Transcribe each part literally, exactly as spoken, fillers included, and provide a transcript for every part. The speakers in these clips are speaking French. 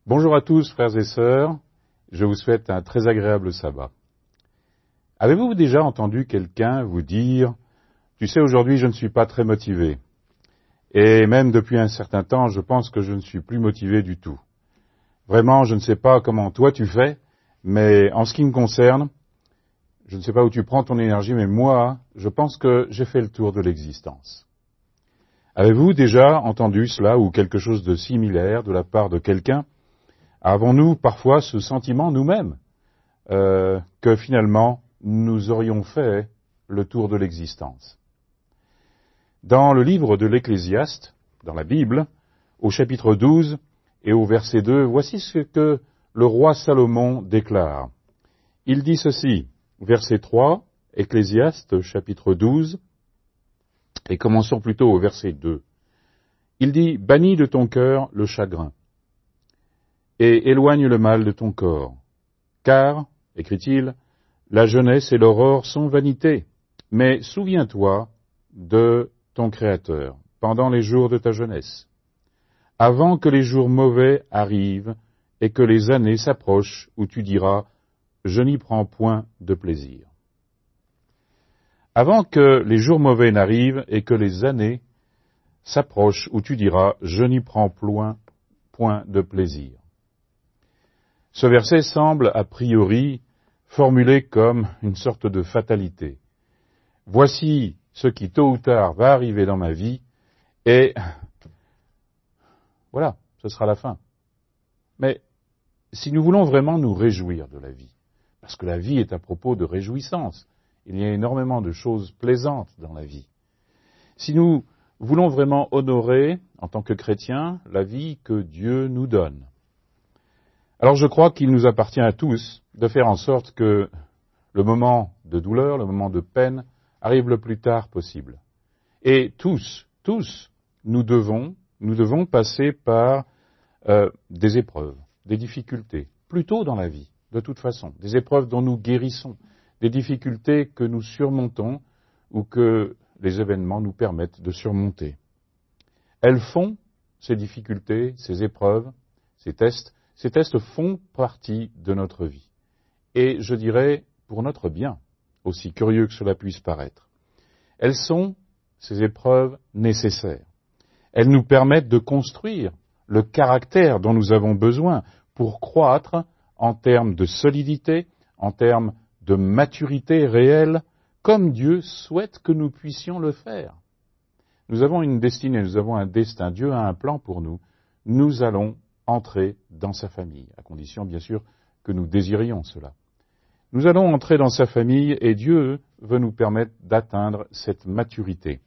Bonjour à tous, frères et sœurs. Je vous souhaite un très agréable sabbat. Avez-vous déjà entendu quelqu'un vous dire « Tu sais, aujourd'hui, je ne suis pas très motivé. Et même depuis un certain temps, je pense que je ne suis plus motivé du tout. Vraiment, je ne sais pas comment toi tu fais, mais en ce qui me concerne, je ne sais pas où tu prends ton énergie, mais moi, je pense que j'ai fait le tour de l'existence. » Avez-vous déjà entendu cela ou quelque chose de similaire de la part de quelqu'un? Avons-nous parfois ce sentiment nous-mêmes euh, que finalement nous aurions fait le tour de l'existence? Dans le livre de l'Ecclésiaste, dans la Bible, au chapitre douze et au verset deux, voici ce que le roi Salomon déclare. Il dit ceci, verset trois, Ecclésiaste, chapitre douze, et commençons plutôt au verset deux. Il dit « Bannis de ton cœur le chagrin, et éloigne le mal de ton corps. Car, écrit-il, la jeunesse et l'aurore sont vanité, mais souviens-toi de ton Créateur pendant les jours de ta jeunesse, avant que les jours mauvais arrivent et que les années s'approchent où tu diras « Je n'y prends point de plaisir ». Avant que les jours mauvais n'arrivent et que les années s'approchent où tu diras « Je n'y prends point, point de plaisir ». Ce verset semble a priori formulé comme une sorte de fatalité. Voici ce qui tôt ou tard va arriver dans ma vie et voilà, ce sera la fin. Mais si nous voulons vraiment nous réjouir de la vie, parce que la vie est à propos de réjouissance, il y a énormément de choses plaisantes dans la vie. Si nous voulons vraiment honorer, en tant que chrétiens, la vie que Dieu nous donne, alors je crois qu'il nous appartient à tous de faire en sorte que le moment de douleur, le moment de peine, arrive le plus tard possible. Et tous, tous, nous devons, nous devons passer par euh, des épreuves, des difficultés, plutôt dans la vie, de toute façon, des épreuves dont nous guérissons, des difficultés que nous surmontons ou que les événements nous permettent de surmonter. Elles font, ces difficultés, ces épreuves, ces tests, Ces tests font partie de notre vie. Et je dirais, pour notre bien, aussi curieux que cela puisse paraître. Elles sont, ces épreuves, nécessaires. Elles nous permettent de construire le caractère dont nous avons besoin pour croître en termes de solidité, en termes de maturité réelle, comme Dieu souhaite que nous puissions le faire. Nous avons une destinée, nous avons un destin. Dieu a un plan pour nous. Nous allons entrer dans sa famille, à condition bien sûr que nous désirions cela. Nous allons entrer dans sa famille et Dieu veut nous permettre d'atteindre cette maturité.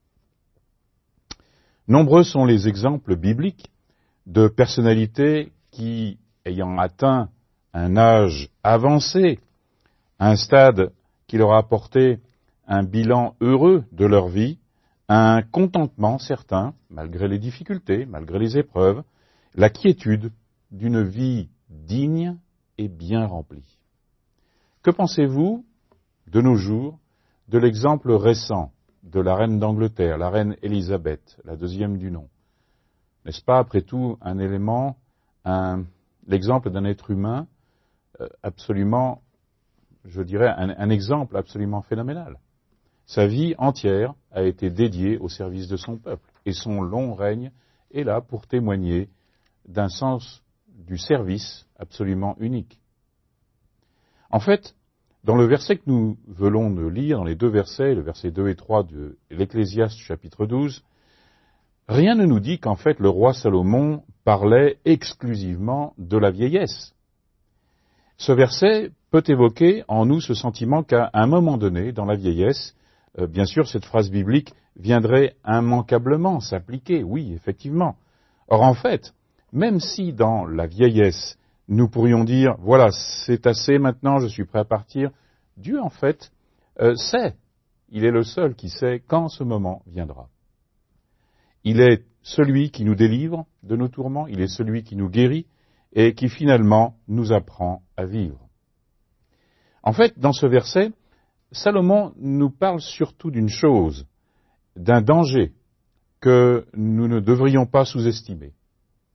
Nombreux sont les exemples bibliques de personnalités qui, ayant atteint un âge avancé, un stade qui leur a apporté un bilan heureux de leur vie, un contentement certain, malgré les difficultés, malgré les épreuves, la quiétude d'une vie digne et bien remplie. Que pensez-vous, de nos jours, de l'exemple récent de la reine d'Angleterre, la reine Élisabeth, la deuxième du nom? N'est-ce pas, après tout, un élément, un, l'exemple d'un être humain euh, absolument, je dirais, un, un exemple absolument phénoménal? Sa vie entière a été dédiée au service de son peuple, et son long règne est là pour témoigner d'un sens du service absolument unique. En fait, dans le verset que nous venons de lire, dans les deux versets, le verset deux et trois de l'Ecclésiaste chapitre douze, rien ne nous dit qu'en fait le roi Salomon parlait exclusivement de la vieillesse. Ce verset peut évoquer en nous ce sentiment qu'à un moment donné, dans la vieillesse, euh, bien sûr cette phrase biblique viendrait immanquablement s'appliquer, oui, effectivement. Or en fait, même si dans la vieillesse, nous pourrions dire, voilà, c'est assez maintenant, je suis prêt à partir, Dieu, en fait, euh, sait, il est le seul qui sait quand ce moment viendra. Il est celui qui nous délivre de nos tourments, il est celui qui nous guérit et qui finalement nous apprend à vivre. En fait, dans ce verset, Salomon nous parle surtout d'une chose, d'un danger que nous ne devrions pas sous-estimer.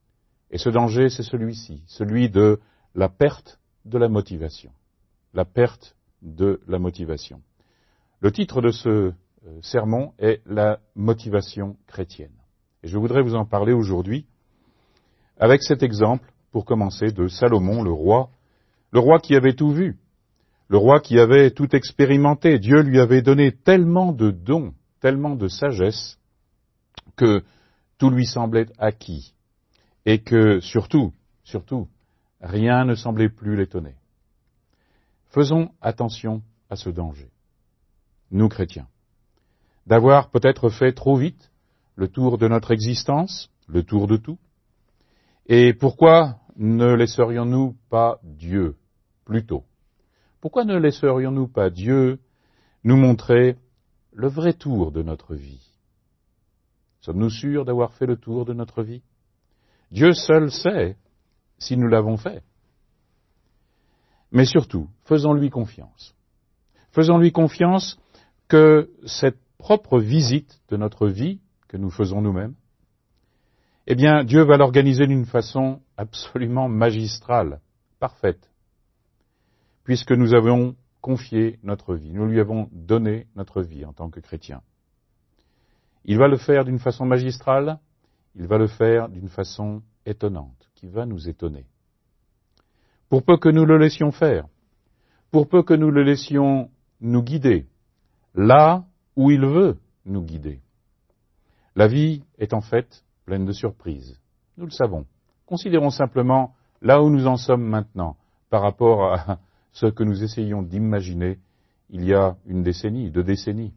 Et ce danger, c'est celui-ci, celui de la perte de la motivation. La perte de la motivation. Le titre de ce sermon est la motivation chrétienne. Et je voudrais vous en parler aujourd'hui avec cet exemple, pour commencer, de Salomon, le roi, le roi qui avait tout vu, le roi qui avait tout expérimenté. Dieu lui avait donné tellement de dons, tellement de sagesse, que tout lui semblait acquis. Et que, surtout, surtout, rien ne semblait plus l'étonner. Faisons attention à ce danger, nous chrétiens, d'avoir peut-être fait trop vite le tour de notre existence, le tour de tout. Et pourquoi ne laisserions-nous pas Dieu, plutôt? Pourquoi ne laisserions-nous pas Dieu nous montrer le vrai tour de notre vie? Sommes-nous sûrs d'avoir fait le tour de notre vie? Dieu seul sait si nous l'avons fait. Mais surtout, faisons-lui confiance. Faisons-lui confiance que cette propre visite de notre vie, que nous faisons nous-mêmes, eh bien, Dieu va l'organiser d'une façon absolument magistrale, parfaite, puisque nous avons confié notre vie, nous lui avons donné notre vie en tant que chrétiens. Il va le faire d'une façon magistrale, il va le faire d'une façon étonnante, qui va nous étonner. Pour peu que nous le laissions faire, pour peu que nous le laissions nous guider, là où il veut nous guider. La vie est en fait pleine de surprises. Nous le savons. Considérons simplement là où nous en sommes maintenant par rapport à ce que nous essayions d'imaginer il y a une décennie, deux décennies.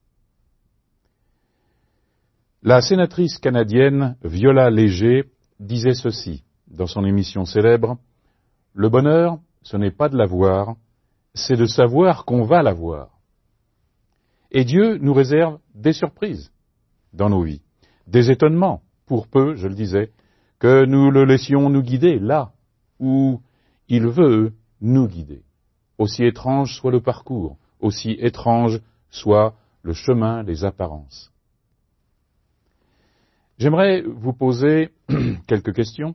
La sénatrice canadienne Viola Léger disait ceci dans son émission célèbre: « Le bonheur, ce n'est pas de l'avoir, c'est de savoir qu'on va l'avoir. » Et Dieu nous réserve des surprises dans nos vies, des étonnements, pour peu, je le disais, que nous le laissions nous guider là où il veut nous guider. Aussi étrange soit le parcours, aussi étrange soit le chemin, les apparences. J'aimerais vous poser quelques questions,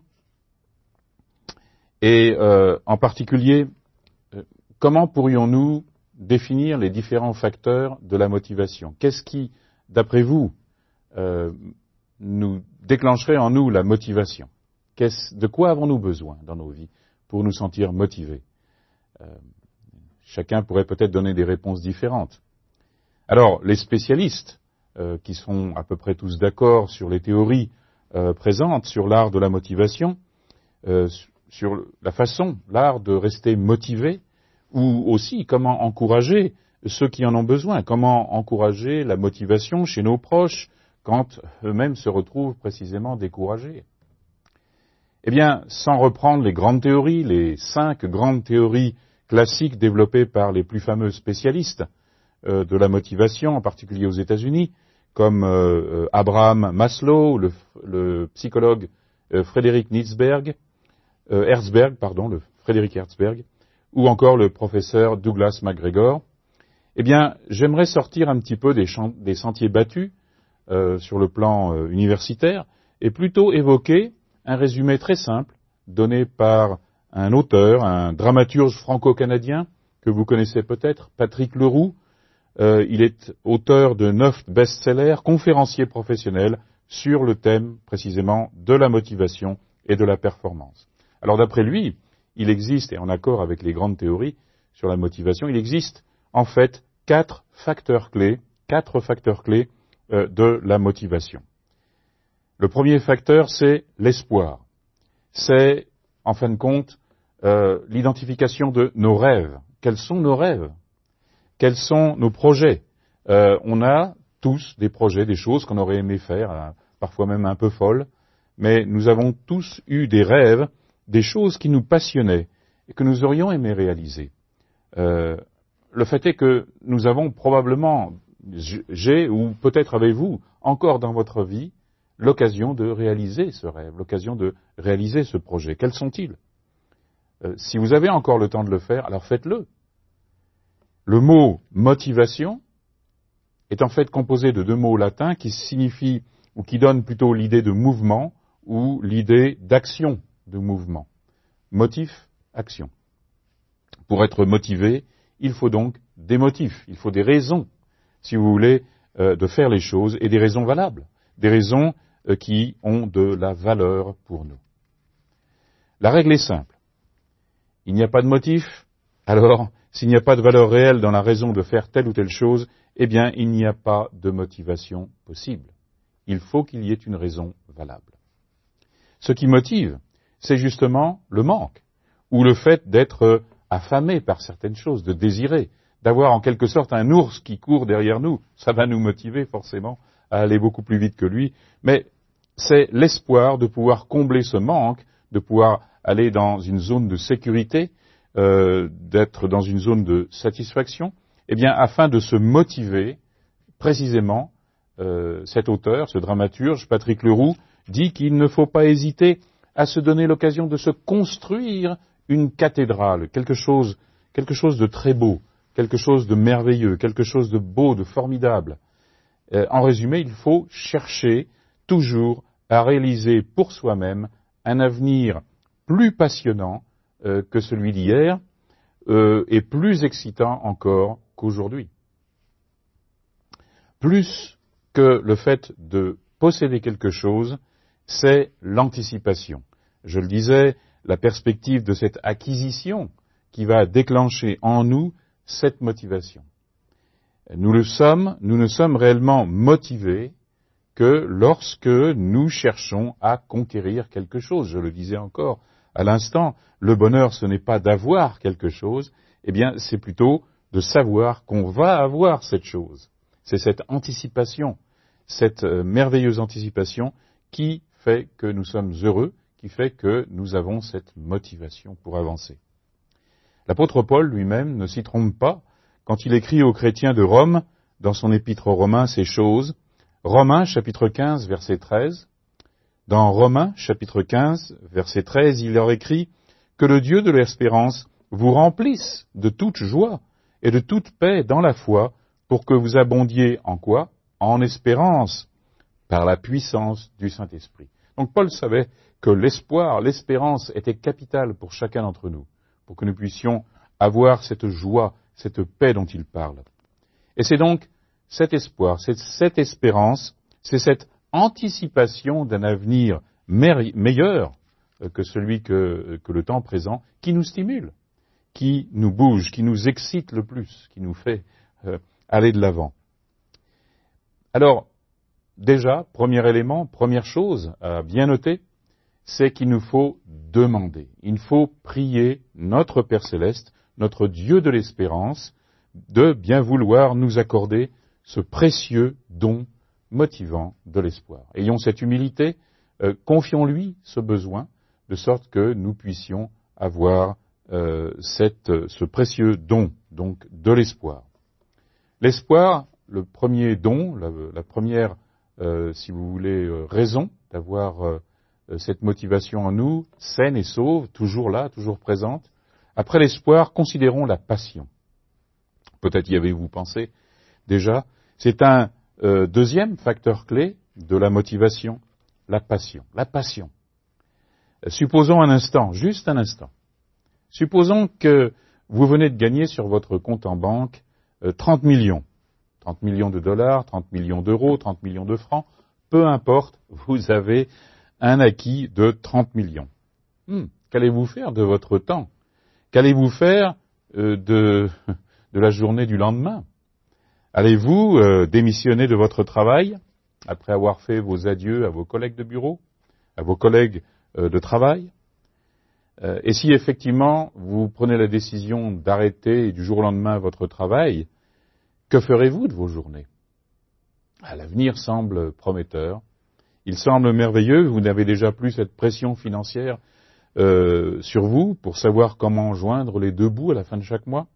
et euh, en particulier, euh, comment pourrions-nous définir les différents facteurs de la motivation? Qu'est-ce qui, d'après vous, euh, nous déclencherait en nous la motivation? Qu'est-ce, de quoi avons-nous besoin dans nos vies pour nous sentir motivés? euh, Chacun pourrait peut-être donner des réponses différentes. Alors, les spécialistes, euh, qui sont à peu près tous d'accord sur les théories euh, présentes sur l'art de la motivation, euh, sur la façon, l'art de rester motivé, ou aussi comment encourager ceux qui en ont besoin, comment encourager la motivation chez nos proches quand eux-mêmes se retrouvent précisément découragés. Eh bien, sans reprendre les grandes théories, les cinq grandes théories classiques développées par les plus fameux spécialistes euh, de la motivation, en particulier aux États-Unis, comme euh, Abraham Maslow, le, le psychologue euh, Frédéric Nitzberg, euh, Herzberg, pardon, le Frédéric Herzberg, ou encore le professeur Douglas McGregor. Eh bien, j'aimerais sortir un petit peu des, champs, des sentiers battus euh, sur le plan euh, universitaire et plutôt évoquer un résumé très simple donné par un auteur, un dramaturge franco-canadien que vous connaissez peut-être, Patrick Leroux. Euh, il est auteur de neuf best-sellers, conférencier professionnel sur le thème précisément de la motivation et de la performance. Alors d'après lui, il existe, et en accord avec les grandes théories sur la motivation, il existe en fait quatre facteurs clés, quatre facteurs clés euh, de la motivation. Le premier facteur, c'est l'espoir. C'est, en fin de compte, euh, l'identification de nos rêves. Quels sont nos rêves? Quels sont nos projets? euh, On a tous des projets, des choses qu'on aurait aimé faire, euh, parfois même un peu folles, mais nous avons tous eu des rêves, des choses qui nous passionnaient et que nous aurions aimé réaliser. Euh, le fait est que nous avons probablement, j'ai, ou peut-être avez-vous, encore dans votre vie, l'occasion de réaliser ce rêve, l'occasion de réaliser ce projet. Quels sont-ils? euh, Si vous avez encore le temps de le faire, alors faites-le. Le mot motivation est en fait composé de deux mots latins qui signifient, ou qui donnent plutôt l'idée de mouvement ou l'idée d'action, de mouvement. Motif, action. Pour être motivé, il faut donc des motifs, il faut des raisons, si vous voulez, euh, de faire les choses, et des raisons valables, des raisons euh, qui ont de la valeur pour nous. La règle est simple. Il n'y a pas de motif, alors s'il n'y a pas de valeur réelle dans la raison de faire telle ou telle chose, eh bien il n'y a pas de motivation possible. Il faut qu'il y ait une raison valable. Ce qui motive, c'est justement le manque, ou le fait d'être affamé par certaines choses, de désirer, d'avoir en quelque sorte un ours qui court derrière nous. Ça va nous motiver forcément à aller beaucoup plus vite que lui, mais c'est l'espoir de pouvoir combler ce manque, de pouvoir aller dans une zone de sécurité, euh, d'être dans une zone de satisfaction, eh bien afin de se motiver précisément. Euh, cet auteur, ce dramaturge, Patrick Leroux, dit qu'il ne faut pas hésiter à se donner l'occasion de se construire une cathédrale, quelque chose, quelque chose de très beau, quelque chose de merveilleux, quelque chose de beau, de formidable. Euh, en résumé, il faut chercher toujours à réaliser pour soi-même un avenir plus passionnant euh, que celui d'hier euh, et plus excitant encore qu'aujourd'hui. Plus que le fait de posséder quelque chose, c'est l'anticipation. Je le disais, la perspective de cette acquisition qui va déclencher en nous cette motivation. Nous le sommes, nous ne sommes réellement motivés que lorsque nous cherchons à conquérir quelque chose. Je le disais encore à l'instant, le bonheur ce n'est pas d'avoir quelque chose, eh bien c'est plutôt de savoir qu'on va avoir cette chose. C'est cette anticipation, cette euh, merveilleuse anticipation qui fait que nous sommes heureux, qui fait que nous avons cette motivation pour avancer. L'apôtre Paul lui-même ne s'y trompe pas quand il écrit aux chrétiens de Rome, dans son épître aux Romains, ces choses. Romains, chapitre quinze, verset treize. Dans Romains, chapitre quinze, verset treize, il leur écrit « Que le Dieu de l'espérance vous remplisse de toute joie et de toute paix dans la foi, pour que vous abondiez en quoi ? En espérance, par la puissance du Saint-Esprit. » Donc Paul savait que l'espoir, l'espérance était capitale pour chacun d'entre nous, pour que nous puissions avoir cette joie, cette paix dont il parle. Et c'est donc cet espoir, c'est cette espérance, c'est cette anticipation d'un avenir meilleur que celui que, que le temps présent, qui nous stimule, qui nous bouge, qui nous excite le plus, qui nous fait euh, aller de l'avant. Alors, déjà, premier élément, première chose à bien noter, c'est qu'il nous faut demander. Il faut prier notre Père Céleste, notre Dieu de l'espérance, de bien vouloir nous accorder ce précieux don motivant de l'espoir. Ayons cette humilité, euh, confions-lui ce besoin, de sorte que nous puissions avoir euh, cette, ce précieux don, donc de l'espoir. L'espoir, le premier don, la, la première, euh, si vous voulez, euh, raison d'avoir euh, cette motivation en nous, saine et sauve, toujours là, toujours présente. Après l'espoir, considérons la passion. Peut-être y avez-vous pensé déjà. C'est un euh, deuxième facteur clé de la motivation, la passion. La passion. Supposons un instant, juste un instant. Supposons que vous venez de gagner sur votre compte en banque euh, trente millions. trente millions de dollars, trente millions d'euros, trente millions de francs. Peu importe, vous avez un acquis de trente millions. Hmm, qu'allez-vous faire de votre temps ? Qu'allez-vous faire euh, de, de la journée du lendemain ? Allez-vous euh, démissionner de votre travail après avoir fait vos adieux à vos collègues de bureau, à vos collègues euh, de travail ? euh, Et si effectivement vous prenez la décision d'arrêter du jour au lendemain votre travail, que ferez-vous de vos journées ? Ah, l'avenir semble prometteur. Il semble merveilleux. Vous n'avez déjà plus cette pression financière euh, sur vous pour savoir comment joindre les deux bouts à la fin de chaque mois.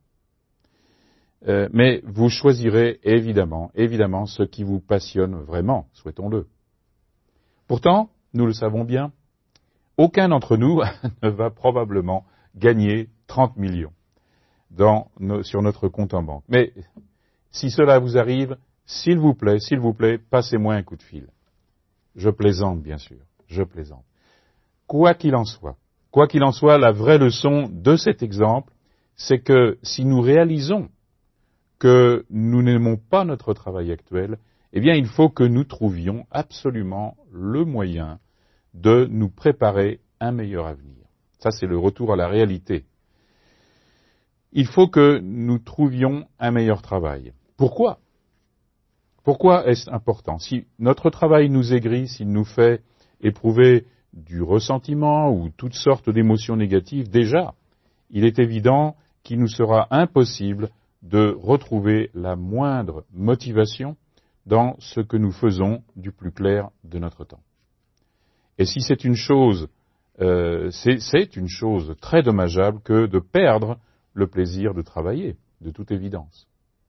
Euh, mais vous choisirez évidemment, évidemment, ce qui vous passionne vraiment, souhaitons-le. Pourtant, nous le savons bien, aucun d'entre nous ne va probablement gagner trente millions dans nos, sur notre compte en banque. Mais si cela vous arrive, s'il vous plaît, s'il vous plaît, passez-moi un coup de fil. Je plaisante, bien sûr. Je plaisante. Quoi qu'il en soit, quoi qu'il en soit, la vraie leçon de cet exemple, c'est que si nous réalisons que nous n'aimons pas notre travail actuel, eh bien, il faut que nous trouvions absolument le moyen de nous préparer un meilleur avenir. Ça, c'est le retour à la réalité. Il faut que nous trouvions un meilleur travail. Pourquoi ? Pourquoi est-ce important ? Si notre travail nous aigrit, s'il nous fait éprouver du ressentiment ou toutes sortes d'émotions négatives, déjà, il est évident qu'il nous sera impossible de retrouver la moindre motivation dans ce que nous faisons du plus clair de notre temps. Et si c'est une chose, euh, c'est, c'est une chose très dommageable que de perdre le plaisir de travailler, de toute évidence.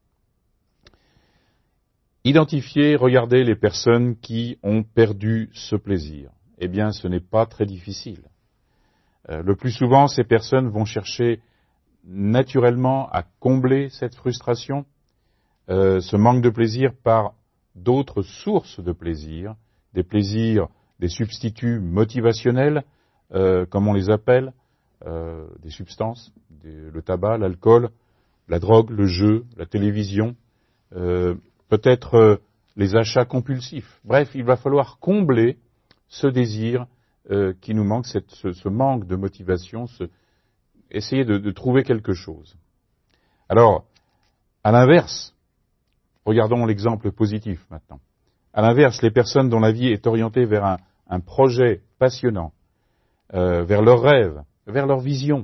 Identifier, regarder les personnes qui ont perdu ce plaisir. Eh bien, ce n'est pas très difficile. Euh, le plus souvent, ces personnes vont chercher naturellement à combler cette frustration, euh, ce manque de plaisir par d'autres sources de plaisir, des plaisirs, des substituts motivationnels, euh, comme on les appelle, euh, des substances, des, le tabac, l'alcool, la drogue, le jeu, la télévision, euh, peut-être euh, les achats compulsifs. Bref, il va falloir combler ce désir euh, qui nous manque, cette, ce, ce manque de motivation, ce, essayer de, de trouver quelque chose. Alors, à l'inverse, regardons l'exemple positif maintenant. À l'inverse, les personnes dont la vie est orientée vers un, un projet passionnant, euh, vers leurs rêves, vers leur vision,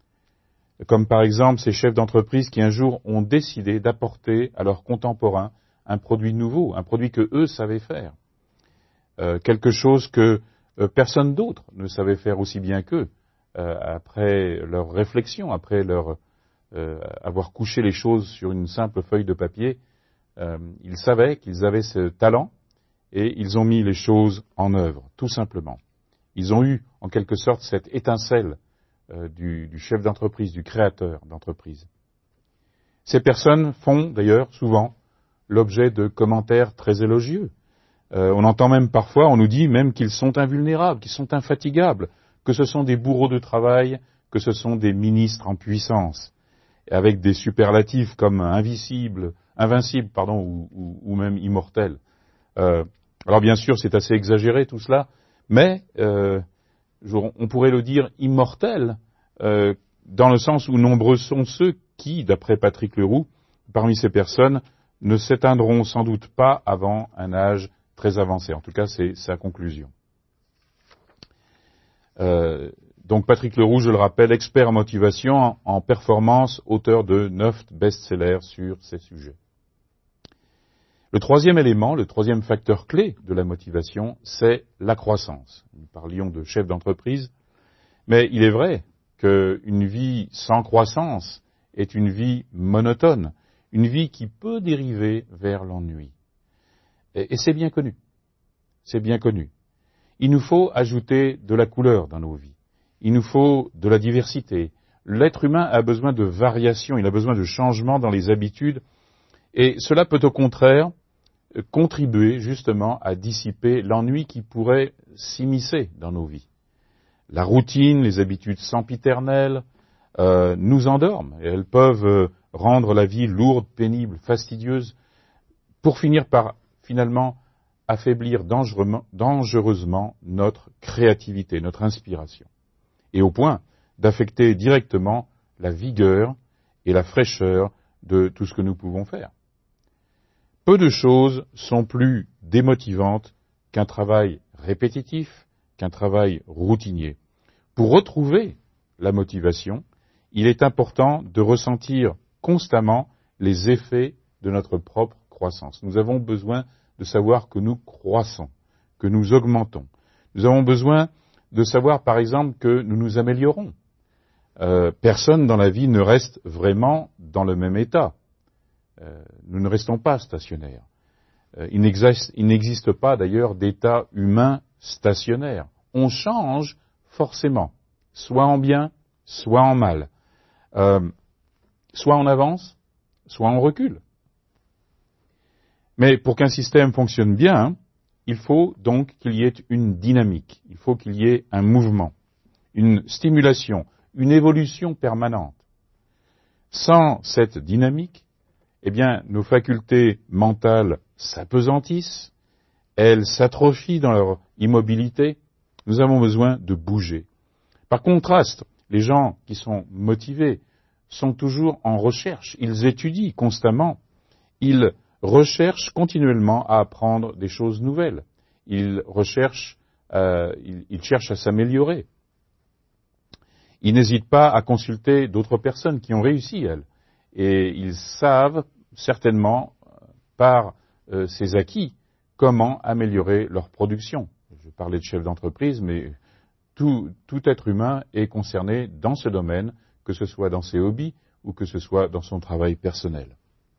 comme par exemple ces chefs d'entreprise qui un jour ont décidé d'apporter à leurs contemporains un produit nouveau, un produit que eux savaient faire, euh, quelque chose que euh, personne d'autre ne savait faire aussi bien qu'eux, euh, après leur réflexion, après leur euh, avoir couché les choses sur une simple feuille de papier. Euh, ils savaient qu'ils avaient ce talent et ils ont mis les choses en œuvre, tout simplement. Ils ont eu, en quelque sorte, cette étincelle euh, du, du chef d'entreprise, du créateur d'entreprise. Ces personnes font, d'ailleurs, souvent, l'objet de commentaires très élogieux. Euh, on entend même parfois, on nous dit même qu'ils sont invulnérables, qu'ils sont infatigables, que ce sont des bourreaux de travail, que ce sont des ministres en puissance, avec des superlatifs comme invisibles, invincibles, pardon, ou, ou, ou même immortels. Euh, alors bien sûr, c'est assez exagéré tout cela, mais euh, on pourrait le dire immortel, euh, dans le sens où nombreux sont ceux qui, d'après Patrick Leroux, parmi ces personnes, ne s'éteindront sans doute pas avant un âge très avancé. En tout cas, c'est sa conclusion. Euh, donc Patrick Leroux, je le rappelle, expert en motivation, en, en performance, auteur de neuf best-sellers sur ces sujets. Le troisième élément, le troisième facteur clé de la motivation, c'est la croissance. Nous parlions de chef d'entreprise, mais il est vrai qu'une vie sans croissance est une vie monotone, une vie qui peut dériver vers l'ennui. Et, et c'est bien connu. C'est bien connu. Il nous faut ajouter de la couleur dans nos vies. Il nous faut de la diversité. L'être humain a besoin de variation, il a besoin de changements dans les habitudes, et cela peut au contraire contribuer justement à dissiper l'ennui qui pourrait s'immiscer dans nos vies. La routine, les habitudes sempiternelles euh, nous endorment, et elles peuvent euh, rendre la vie lourde, pénible, fastidieuse, pour finir par finalement affaiblir dangereusement, dangereusement notre créativité, notre inspiration, et au point d'affecter directement la vigueur et la fraîcheur de tout ce que nous pouvons faire. Peu de choses sont plus démotivantes qu'un travail répétitif, qu'un travail routinier. Pour retrouver la motivation, il est important de ressentir constamment les effets de notre propre croissance. Nous avons besoin de savoir que nous croissons, que nous augmentons. Nous avons besoin de savoir, par exemple, que nous nous améliorons. Euh, personne dans la vie ne reste vraiment dans le même état. Euh, nous ne restons pas stationnaires. Euh, il n'existe, il n'existe pas d'ailleurs d'état humain stationnaire. On change forcément, soit en bien, soit en mal. Euh, soit on avance, soit on recule. Mais pour qu'un système fonctionne bien, Il faut donc qu'il y ait une dynamique, il faut qu'il y ait un mouvement, une stimulation, une évolution permanente. Sans cette dynamique, eh bien, nos facultés mentales s'apesantissent, elles s'atrophient dans leur immobilité. Nous avons besoin de bouger. Par contraste, les gens qui sont motivés sont toujours en recherche, ils étudient constamment, ils recherchent continuellement à apprendre des choses nouvelles, ils recherchent, euh, ils, ils cherchent à s'améliorer. Ils n'hésitent pas à consulter d'autres personnes qui ont réussi, elles, et ils savent certainement, par euh, ces acquis, comment améliorer leur production. Je parlais de chef d'entreprise, mais tout, tout être humain est concerné dans ce domaine, que ce soit dans ses hobbies ou que ce soit dans son travail personnel.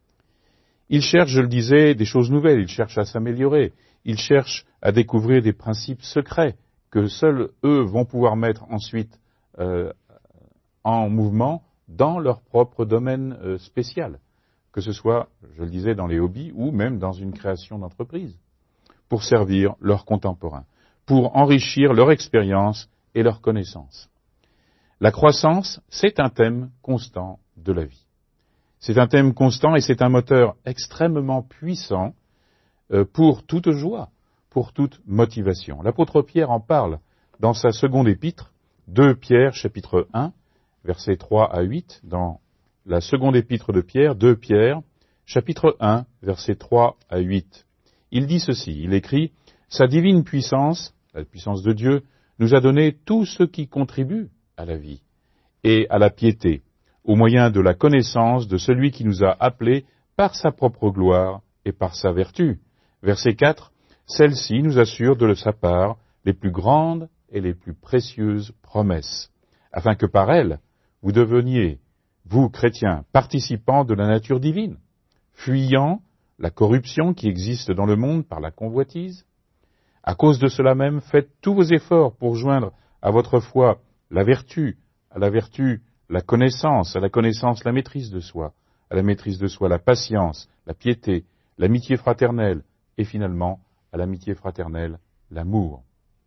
Ils cherchent, je le disais, des choses nouvelles, ils cherchent à s'améliorer, ils cherchent à découvrir des principes secrets que seuls eux vont pouvoir mettre ensuite euh, en mouvement dans leur propre domaine euh, spécial, que ce soit, je le disais, dans les hobbies ou même dans une création d'entreprise, pour servir leurs contemporains, pour enrichir leur expérience et leur connaissance. La croissance, c'est un thème constant de la vie. C'est un thème constant et c'est un moteur extrêmement puissant euh, pour toute joie, pour toute motivation. L'apôtre Pierre en parle dans sa seconde épître, deux Pierre chapitre un, versets trois à huit, dans la seconde épître de Pierre, deux Pierre, chapitre un, versets trois à huit. Il dit ceci, il écrit « Sa divine puissance, la puissance de Dieu, nous a donné tout ce qui contribue à la vie et à la piété, au moyen de la connaissance de celui qui nous a appelés par sa propre gloire et par sa vertu. » Verset quatre, « Celle-ci nous assure de sa part les plus grandes et les plus précieuses promesses, afin que par elles, vous deveniez, vous, chrétiens, participants de la nature divine, fuyant la corruption qui existe dans le monde par la convoitise. À cause de cela même, faites tous vos efforts pour joindre à votre foi la vertu, à la vertu la connaissance, à la connaissance la maîtrise de soi, à la maîtrise de soi la patience, la piété, l'amitié fraternelle, et finalement, à l'amitié fraternelle, l'amour.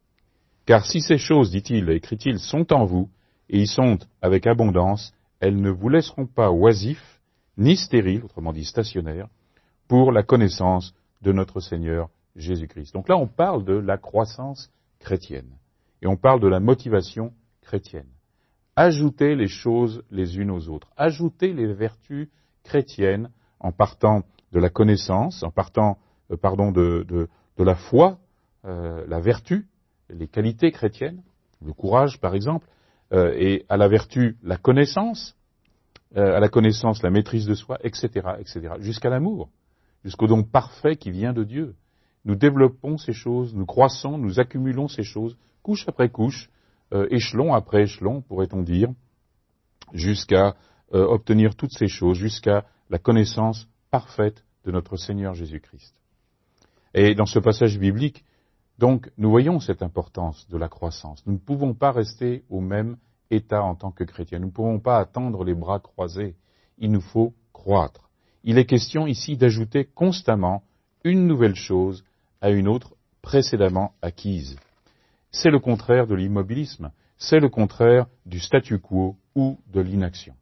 Car si ces choses, dit-il, écrit-il, sont en vous, et y sont avec abondance, elles ne vous laisseront pas oisifs, ni stériles, autrement dit stationnaires, pour la connaissance de notre Seigneur Jésus-Christ. Donc là, on parle de la croissance chrétienne, et on parle de la motivation chrétienne. Ajouter les choses les unes aux autres, ajouter les vertus chrétiennes en partant de la connaissance, en partant, euh, pardon, de, de, de la foi, euh, la vertu, les qualités chrétiennes, le courage par exemple, euh, et à la vertu la connaissance, euh, à la connaissance la maîtrise de soi, et cetera, et cetera, jusqu'à l'amour, jusqu'au don parfait qui vient de Dieu. Nous développons ces choses, nous croissons, nous accumulons ces choses, couche après couche, euh, échelon après échelon, pourrait-on dire, jusqu'à euh, obtenir toutes ces choses, jusqu'à la connaissance parfaite de notre Seigneur Jésus-Christ. Et dans ce passage biblique, donc, nous voyons cette importance de la croissance. Nous ne pouvons pas rester au même état en tant que chrétiens. Nous ne pouvons pas attendre les bras croisés. Il nous faut croître. Il est question ici d'ajouter constamment une nouvelle chose à une autre précédemment acquise. C'est le contraire de l'immobilisme. C'est le contraire du statu quo ou de l'inaction.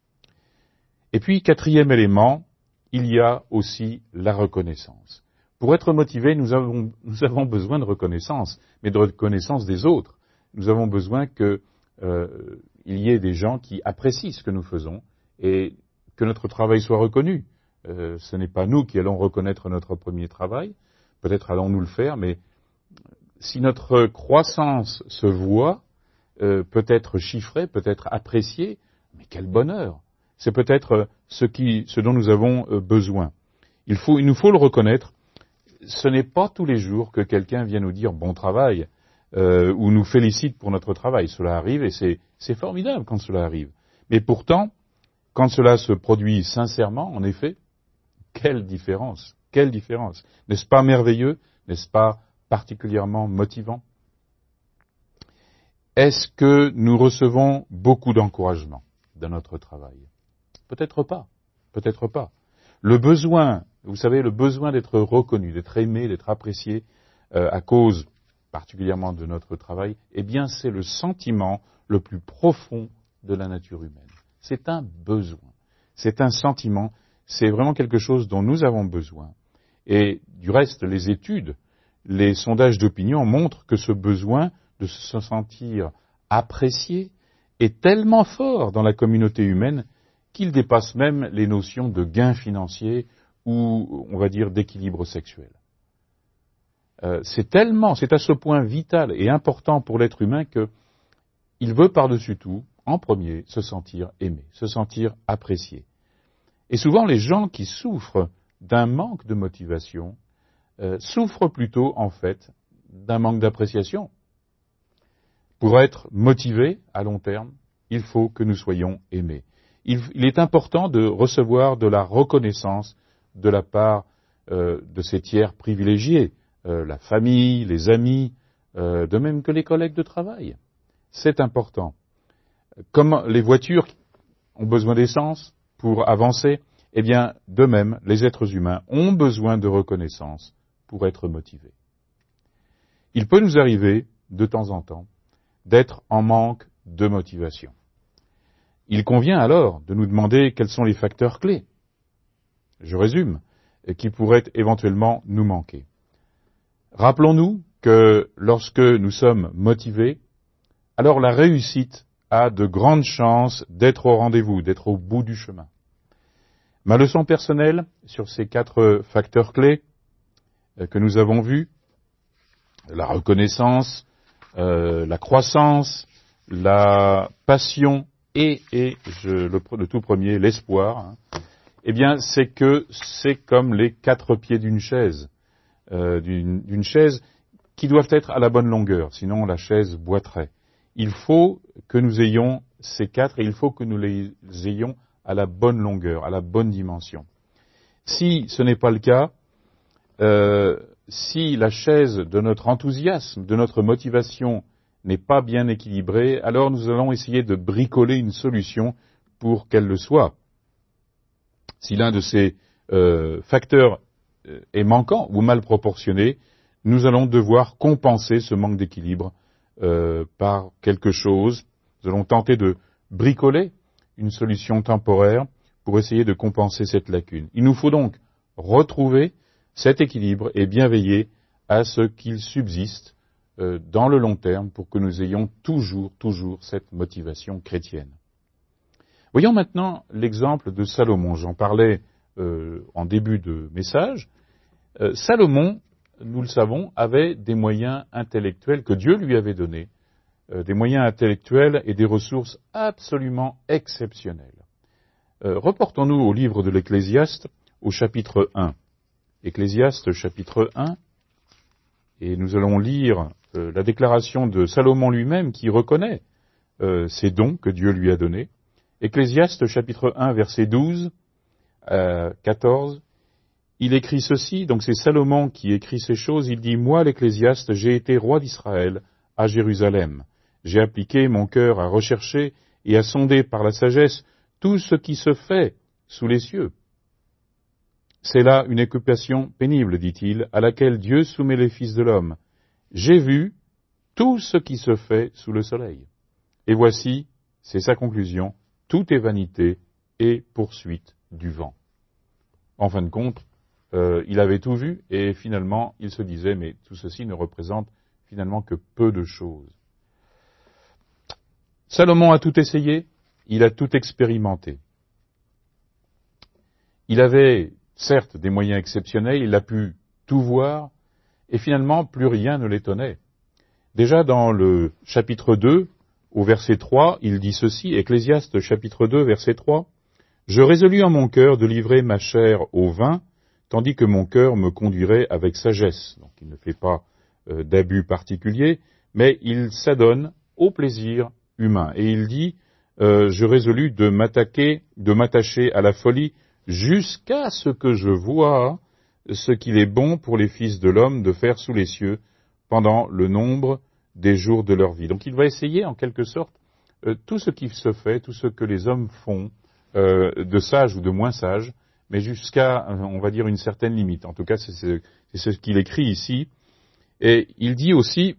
Et puis, quatrième élément, il y a aussi la reconnaissance. Pour être motivés, nous avons, nous avons besoin de reconnaissance, mais de reconnaissance des autres. Nous avons besoin qu'il euh, y ait des gens qui apprécient ce que nous faisons et que notre travail soit reconnu. Euh, ce n'est pas nous qui allons reconnaître notre premier travail, peut-être allons-nous le faire, mais si notre croissance se voit, euh, peut être chiffrée, peut être appréciée, mais quel bonheur! C'est peut-être ce, qui, ce dont nous avons besoin. Il, faut, il nous faut le reconnaître. Ce n'est pas tous les jours que quelqu'un vient nous dire bon travail euh, ou nous félicite pour notre travail. Cela arrive et c'est, c'est formidable quand cela arrive. Mais pourtant, quand cela se produit sincèrement, en effet, quelle différence, quelle différence. N'est-ce pas merveilleux? N'est-ce pas particulièrement motivant? Est-ce que nous recevons beaucoup d'encouragement dans notre travail? Peut-être pas, peut-être pas. Le besoin, vous savez, le besoin d'être reconnu, d'être aimé, d'être apprécié, euh, à cause particulièrement de notre travail, eh bien c'est le sentiment le plus profond de la nature humaine. C'est un besoin, c'est un sentiment, c'est vraiment quelque chose dont nous avons besoin. Et du reste, les études, les sondages d'opinion montrent que ce besoin de se sentir apprécié est tellement fort dans la communauté humaine qu'il dépasse même les notions de gain financier ou, on va dire, d'équilibre sexuel. Euh, c'est tellement, c'est à ce point vital et important pour l'être humain qu'il veut par-dessus tout, en premier, se sentir aimé, se sentir apprécié. Et souvent, les gens qui souffrent d'un manque de motivation euh, souffrent plutôt, en fait, d'un manque d'appréciation. Pour être motivé à long terme, il faut que nous soyons aimés. Il, il est important de recevoir de la reconnaissance de la part euh, de ces tiers privilégiés, euh, la famille, les amis, euh, de même que les collègues de travail. C'est important. Comme les voitures ont besoin d'essence pour avancer, eh bien, de même, les êtres humains ont besoin de reconnaissance pour être motivés. Il peut nous arriver, de temps en temps, d'être en manque de motivation. Il convient alors de nous demander quels sont les facteurs clés, je résume, qui pourraient éventuellement nous manquer. Rappelons-nous que lorsque nous sommes motivés, alors la réussite a de grandes chances d'être au rendez-vous, d'être au bout du chemin. Ma leçon personnelle sur ces quatre facteurs clés que nous avons vus, la reconnaissance, euh, la croissance, la passion et, et je, le, le tout premier, l'espoir, hein, eh bien c'est que c'est comme les quatre pieds d'une chaise, euh, d'une, d'une chaise qui doivent être à la bonne longueur, sinon la chaise boiterait. Il faut que nous ayons ces quatre et il faut que nous les ayons à la bonne longueur, à la bonne dimension. Si ce n'est pas le cas, euh, si la chaise de notre enthousiasme, de notre motivation n'est pas bien équilibrée, alors nous allons essayer de bricoler une solution pour qu'elle le soit. Si l'un de ces euh, facteurs est manquant ou mal proportionné, nous allons devoir compenser ce manque d'équilibre euh, par quelque chose. Nous allons tenter de bricoler une solution temporaire pour essayer de compenser cette lacune. Il nous faut donc retrouver cet équilibre et bien veiller à ce qu'il subsiste euh, dans le long terme pour que nous ayons toujours, toujours cette motivation chrétienne. Voyons maintenant l'exemple de Salomon. J'en parlais euh, en début de message. Euh, Salomon, nous le savons, avait des moyens intellectuels que Dieu lui avait donnés, euh, des moyens intellectuels et des ressources absolument exceptionnelles. Euh, reportons-nous au livre de l'Ecclésiaste, au chapitre un. Ecclésiaste, chapitre un, et nous allons lire euh, la déclaration de Salomon lui-même qui reconnaît euh, ces dons que Dieu lui a donnés. Ecclésiaste, chapitre un, verset douze, euh, quatorze, il écrit ceci, donc c'est Salomon qui écrit ces choses, il dit « Moi, l'Ecclésiaste, j'ai été roi d'Israël à Jérusalem. J'ai appliqué mon cœur à rechercher et à sonder par la sagesse tout ce qui se fait sous les cieux. C'est là une occupation pénible, dit-il, à laquelle Dieu soumet les fils de l'homme. J'ai vu tout ce qui se fait sous le soleil. Et voici, c'est sa conclusion, tout est vanité et poursuite du vent. » En fin de compte, euh, il avait tout vu et finalement, il se disait, mais tout ceci ne représente finalement que peu de choses. Salomon a tout essayé, il a tout expérimenté. Il avait certes des moyens exceptionnels, il a pu tout voir, et finalement plus rien ne l'étonnait. Déjà dans le chapitre deux, au verset trois, il dit ceci, Ecclésiaste chapitre deux, verset trois, « Je résolus en mon cœur de livrer ma chair au vin, tandis que mon cœur me conduirait avec sagesse. » Donc il ne fait pas euh, d'abus particulier, mais il s'adonne au plaisir humain. Et il dit, euh, « Je résolus de m'attaquer, de m'attacher à la folie, jusqu'à ce que je voie ce qu'il est bon pour les fils de l'homme de faire sous les cieux pendant le nombre des jours de leur vie. » Donc il va essayer en quelque sorte euh, tout ce qui se fait, tout ce que les hommes font, euh, de sages ou de moins sages, mais jusqu'à, on va dire, une certaine limite. En tout cas, c'est, c'est, c'est ce qu'il écrit ici. Et il dit aussi,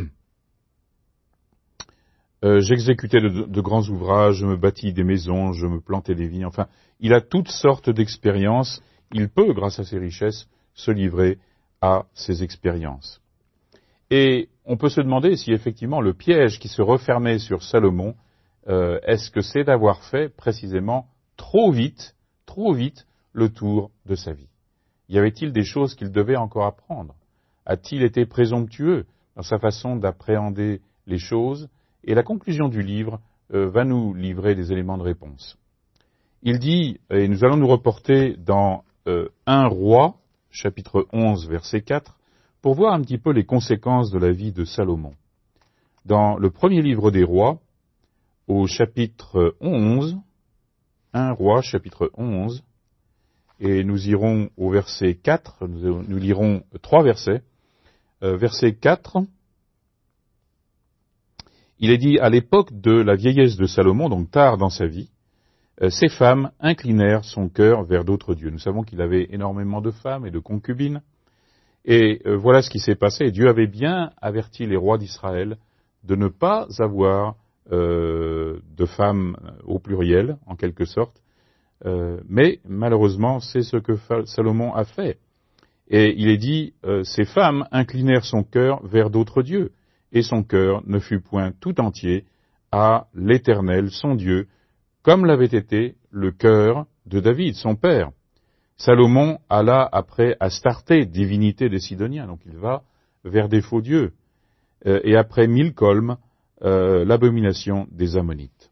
euh, j'exécutais de, de grands ouvrages, je me bâtis des maisons, je me plantais des vignes, enfin, il a toutes sortes d'expériences, il peut, grâce à ses richesses, se livrer à ses expériences. Et on peut se demander si effectivement le piège qui se refermait sur Salomon, euh, est-ce que c'est d'avoir fait précisément trop vite, trop vite, le tour de sa vie? Y avait-il des choses qu'il devait encore apprendre? A-t-il été présomptueux dans sa façon d'appréhender les choses? Et la conclusion du livre euh, va nous livrer des éléments de réponse. Il dit, et nous allons nous reporter dans euh, un roi, chapitre onze, verset quatre, pour voir un petit peu les conséquences de la vie de Salomon. Dans le premier livre des rois, au chapitre onze, un roi, chapitre onze, et nous irons au verset quatre, nous, nous lirons trois versets. Euh, verset quatre, il est dit, à l'époque de la vieillesse de Salomon, donc tard dans sa vie, euh, ces femmes inclinèrent son cœur vers d'autres dieux. Nous savons qu'il avait énormément de femmes et de concubines, et euh, voilà ce qui s'est passé. Dieu avait bien averti les rois d'Israël de ne pas avoir euh, de femmes au pluriel, en quelque sorte, euh, mais malheureusement, c'est ce que Salomon a fait. Et il est dit, euh, ces femmes inclinèrent son cœur vers d'autres dieux, et son cœur ne fut point tout entier à l'Éternel, son Dieu, comme l'avait été le cœur de David, son père. Salomon alla après Astarté, divinité des Sidoniens, donc il va vers des faux dieux, euh, et après Milcolm, euh, l'abomination des Ammonites.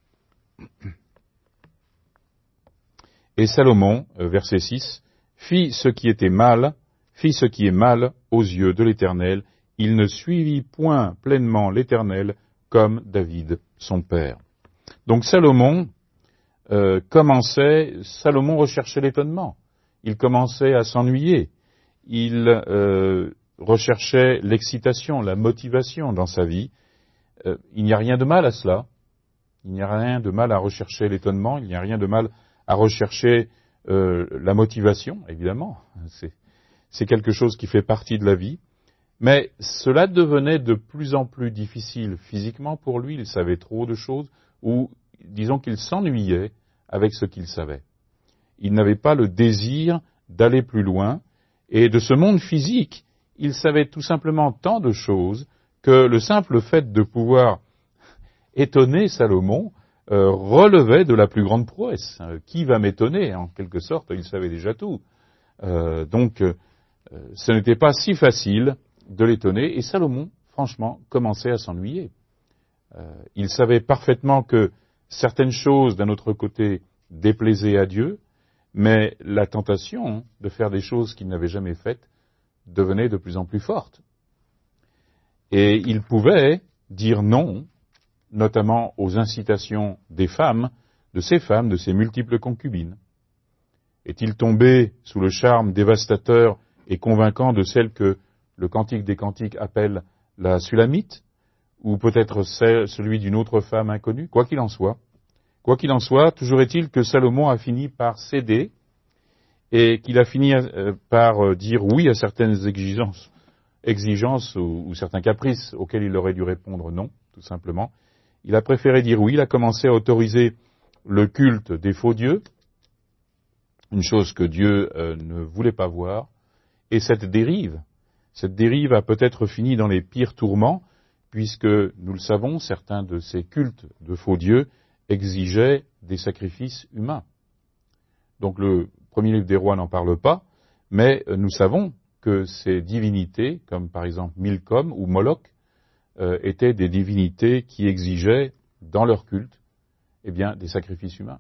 Et Salomon, euh, verset six, fit ce qui était mal, fit ce qui est mal aux yeux de l'Éternel, il ne suivit point pleinement l'Éternel comme David, son père. Donc Salomon euh, commençait, Salomon recherchait l'étonnement, il commençait à s'ennuyer, il euh, recherchait l'excitation, la motivation dans sa vie. Euh, il n'y a rien de mal à cela, il n'y a rien de mal à rechercher l'étonnement, il n'y a rien de mal à rechercher euh, la motivation, évidemment, c'est C'est quelque chose qui fait partie de la vie, mais cela devenait de plus en plus difficile physiquement pour lui, il savait trop de choses, ou disons qu'il s'ennuyait avec ce qu'il savait. Il n'avait pas le désir d'aller plus loin, et de ce monde physique, il savait tout simplement tant de choses que le simple fait de pouvoir étonner Salomon euh, relevait de la plus grande prouesse. Euh, qui va m'étonner, en quelque sorte, il savait déjà tout. Euh, donc, euh, ce n'était pas si facile de l'étonner, et Salomon, franchement, commençait à s'ennuyer. Euh, il savait parfaitement que certaines choses, d'un autre côté, déplaisaient à Dieu, mais la tentation de faire des choses qu'il n'avait jamais faites devenait de plus en plus forte. Et il pouvait dire non, notamment aux incitations des femmes, de ces femmes, de ces multiples concubines. Est-il tombé sous le charme dévastateur et convaincant de celle que le Cantique des Cantiques appelle la Sulamite, ou peut-être celle, celui d'une autre femme inconnue? Quoi qu'il en soit, quoi qu'il en soit, toujours est-il que Salomon a fini par céder et qu'il a fini euh, par dire oui à certaines exigences, exigences ou, ou certains caprices auxquels il aurait dû répondre non, tout simplement. Il a préféré dire oui, il a commencé à autoriser le culte des faux dieux, une chose que Dieu euh, ne voulait pas voir, et cette dérive, cette dérive a peut-être fini dans les pires tourments, puisque, nous le savons, certains de ces cultes de faux dieux exigeaient des sacrifices humains. Donc le premier livre des rois n'en parle pas, mais nous savons que ces divinités, comme par exemple Milcom ou Moloch, euh, étaient des divinités qui exigeaient, dans leur culte, eh bien, des sacrifices humains.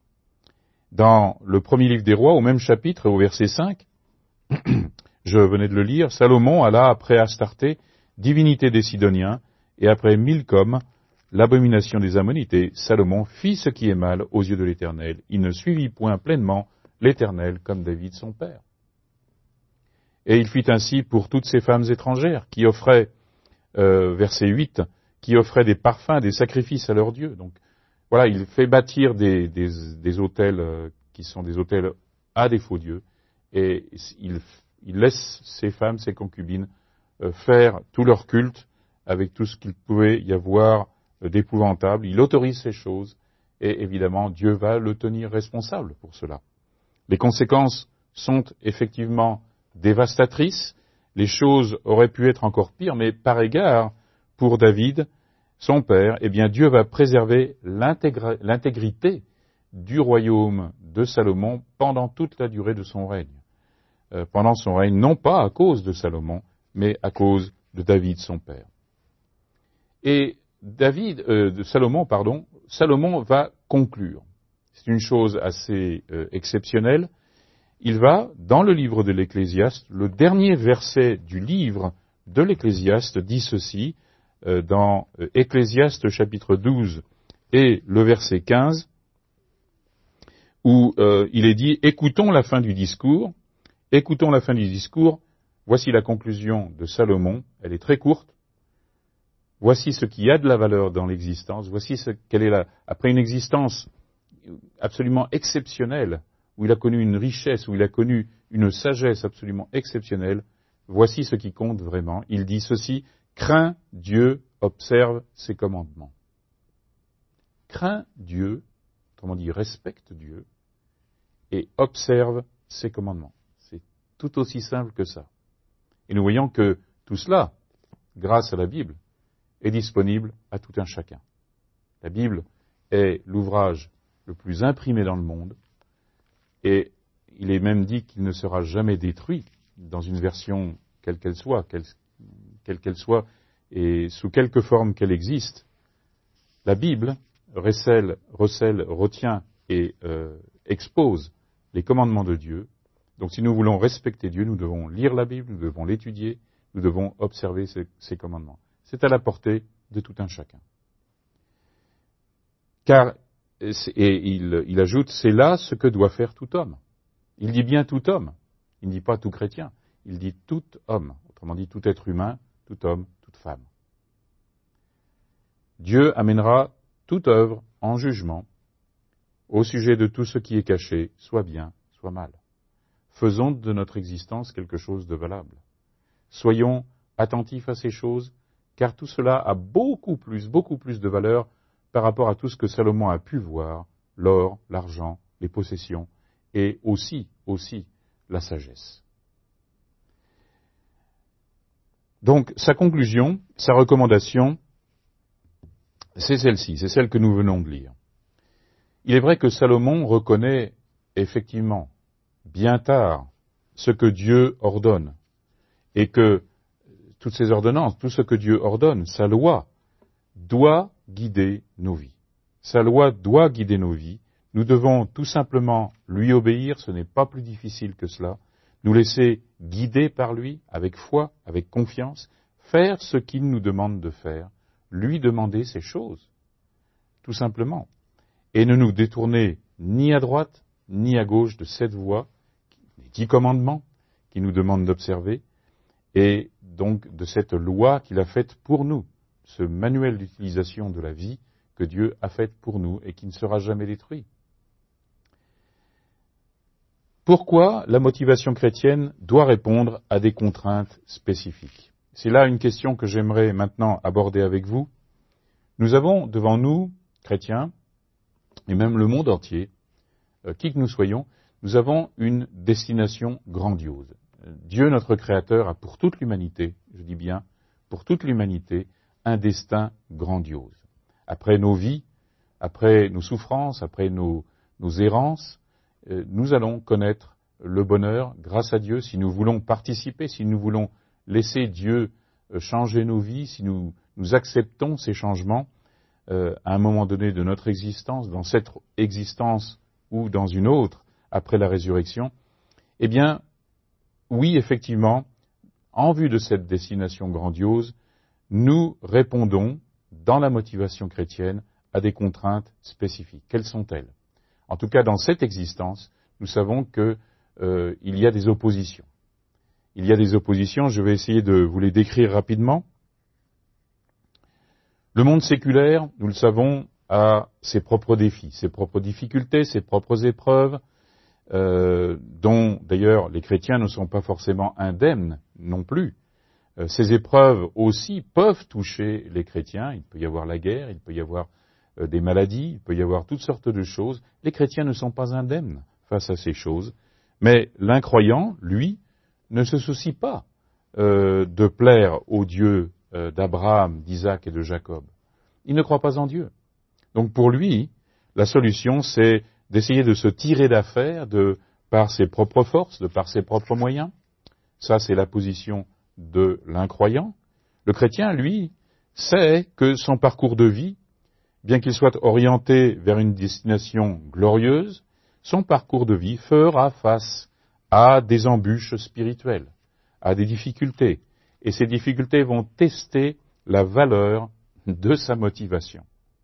Dans le premier livre des rois, au même chapitre, au verset cinq, je venais de le lire, Salomon alla après Astarté, divinité des Sidoniens, et après Milcom, l'abomination des Ammonites, et Salomon fit ce qui est mal aux yeux de l'Éternel. Il ne suivit point pleinement l'Éternel comme David son père. Et il fit ainsi pour toutes ces femmes étrangères qui offraient, euh, verset huit, qui offraient des parfums, des sacrifices à leurs dieux. Donc voilà, il fait bâtir des, des, des autels euh, qui sont des autels à des faux dieux, et il, il laisse ces femmes, ces concubines, euh, faire tout leur culte avec tout ce qu'il pouvait y avoir euh, d'épouvantable. Il autorise ces choses et évidemment Dieu va le tenir responsable pour cela. Les conséquences sont effectivement dévastatrices. Les choses auraient pu être encore pires, mais par égard pour David, son père, eh bien Dieu va préserver l'intégra- l'intégrité du royaume de Salomon pendant toute la durée de son règne. Euh, pendant son règne, non pas à cause de Salomon, mais à cause de David, son père. Et David, euh, de Salomon, pardon, Salomon va conclure. C'est une chose assez euh, exceptionnelle. Il va, dans le livre de l'Ecclésiaste, le dernier verset du livre de l'Ecclésiaste dit ceci, euh, dans euh, Ecclésiaste chapitre douze et le verset quinze, où euh, il est dit « Écoutons la fin du discours, écoutons la fin du discours, voici la conclusion de Salomon, elle est très courte, voici ce qui a de la valeur dans l'existence, voici ce quelle est la, après une existence absolument exceptionnelle, où il a connu une richesse, où il a connu une sagesse absolument exceptionnelle, voici ce qui compte vraiment. Il dit ceci, crains Dieu, observe ses commandements. Crains Dieu, autrement dit, respecte Dieu, et observe ses commandements. C'est tout aussi simple que ça. Et nous voyons que tout cela, grâce à la Bible, est disponible à tout un chacun. La Bible est l'ouvrage le plus imprimé dans le monde, et il est même dit qu'il ne sera jamais détruit dans une version quelle qu'elle soit, quelle, quelle qu'elle soit, et sous quelque forme qu'elle existe. La Bible recèle, recèle retient et euh, expose les commandements de Dieu. Donc si nous voulons respecter Dieu, nous devons lire la Bible, nous devons l'étudier, nous devons observer ses, ses commandements. C'est à la portée de tout un chacun. Car, et il, il ajoute, c'est là ce que doit faire tout homme. Il dit bien tout homme, il ne dit pas tout chrétien, il dit tout homme, autrement dit tout être humain, tout homme, toute femme. Dieu amènera toute œuvre en jugement au sujet de tout ce qui est caché, soit bien, soit mal. Faisons de notre existence quelque chose de valable. Soyons attentifs à ces choses, car tout cela a beaucoup plus, beaucoup plus de valeur par rapport à tout ce que Salomon a pu voir, l'or, l'argent, les possessions, et aussi, aussi, la sagesse. Donc, sa conclusion, sa recommandation, c'est celle-ci, c'est celle que nous venons de lire. Il est vrai que Salomon reconnaît effectivement, bien tard, ce que Dieu ordonne, et que toutes ces ordonnances, tout ce que Dieu ordonne, sa loi, doit guider nos vies. Sa loi doit guider nos vies. Nous devons tout simplement lui obéir, ce n'est pas plus difficile que cela, nous laisser guider par lui, avec foi, avec confiance, faire ce qu'il nous demande de faire, lui demander ces choses, tout simplement, et ne nous détourner ni à droite, ni à gauche de cette voie, les dix commandements qu'il nous demande d'observer, et donc de cette loi qu'il a faite pour nous, ce manuel d'utilisation de la vie que Dieu a fait pour nous et qui ne sera jamais détruit. Pourquoi la motivation chrétienne doit répondre à des contraintes spécifiques? C'est là une question que j'aimerais maintenant aborder avec vous. Nous avons devant nous, chrétiens, et même le monde entier, euh, qui que nous soyons, nous avons une destination grandiose. Dieu, notre Créateur, a pour toute l'humanité, je dis bien, pour toute l'humanité, un destin grandiose. Après nos vies, après nos souffrances, après nos, nos errances, euh, nous allons connaître le bonheur grâce à Dieu si nous voulons participer, si nous voulons laisser Dieu euh, changer nos vies, si nous, nous acceptons ces changements euh, à un moment donné de notre existence, dans cette existence ou dans une autre, après la résurrection, eh bien, oui, effectivement, en vue de cette destination grandiose, nous répondons, dans la motivation chrétienne, à des contraintes spécifiques. Quelles sont-elles? En tout cas, dans cette existence, nous savons qu'il euh, y a des oppositions. Il y a des oppositions, je vais essayer de vous les décrire rapidement. Le monde séculaire, nous le savons, a ses propres défis, ses propres difficultés, ses propres épreuves, euh, dont d'ailleurs les chrétiens ne sont pas forcément indemnes non plus. Euh, ces épreuves aussi peuvent toucher les chrétiens. Il peut y avoir la guerre, il peut y avoir euh, des maladies, il peut y avoir toutes sortes de choses. Les chrétiens ne sont pas indemnes face à ces choses. Mais l'incroyant, lui, ne se soucie pas euh, de plaire au Dieu euh, d'Abraham, d'Isaac et de Jacob. Il ne croit pas en Dieu. Donc pour lui, la solution, c'est d'essayer de se tirer d'affaire de, par ses propres forces, de par ses propres moyens. Ça, c'est la position de l'incroyant. Le chrétien, lui, sait que son parcours de vie, bien qu'il soit orienté vers une destination glorieuse, son parcours de vie fera face à des embûches spirituelles, à des difficultés. Et ces difficultés vont tester la valeur de sa motivation.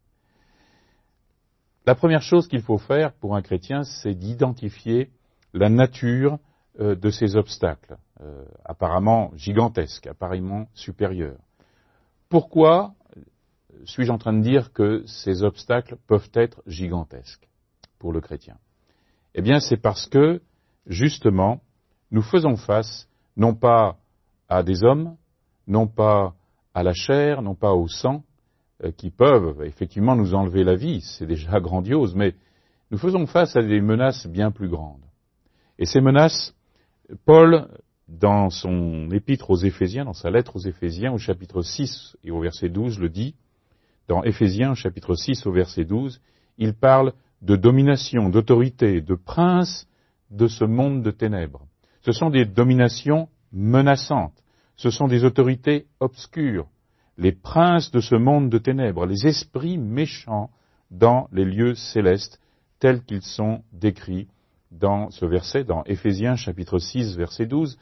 La première chose qu'il faut faire pour un chrétien, c'est d'identifier la nature euh, de ces obstacles, euh, apparemment gigantesques, apparemment supérieurs. Pourquoi suis-je en train de dire que ces obstacles peuvent être gigantesques pour le chrétien? Eh bien, c'est parce que, justement, nous faisons face non pas à des hommes, non pas à la chair, non pas au sang, qui peuvent effectivement nous enlever la vie, c'est déjà grandiose, mais nous faisons face à des menaces bien plus grandes. Et ces menaces, Paul, dans son épître aux Éphésiens, dans sa lettre aux Éphésiens, au chapitre six et au verset douze, le dit, dans Éphésiens, chapitre six, au verset douze, il parle de domination, d'autorité, de prince de ce monde de ténèbres. Ce sont des dominations menaçantes, ce sont des autorités obscures, les princes de ce monde de ténèbres, les esprits méchants dans les lieux célestes, tels qu'ils sont décrits dans ce verset, dans Éphésiens chapitre six, verset douze.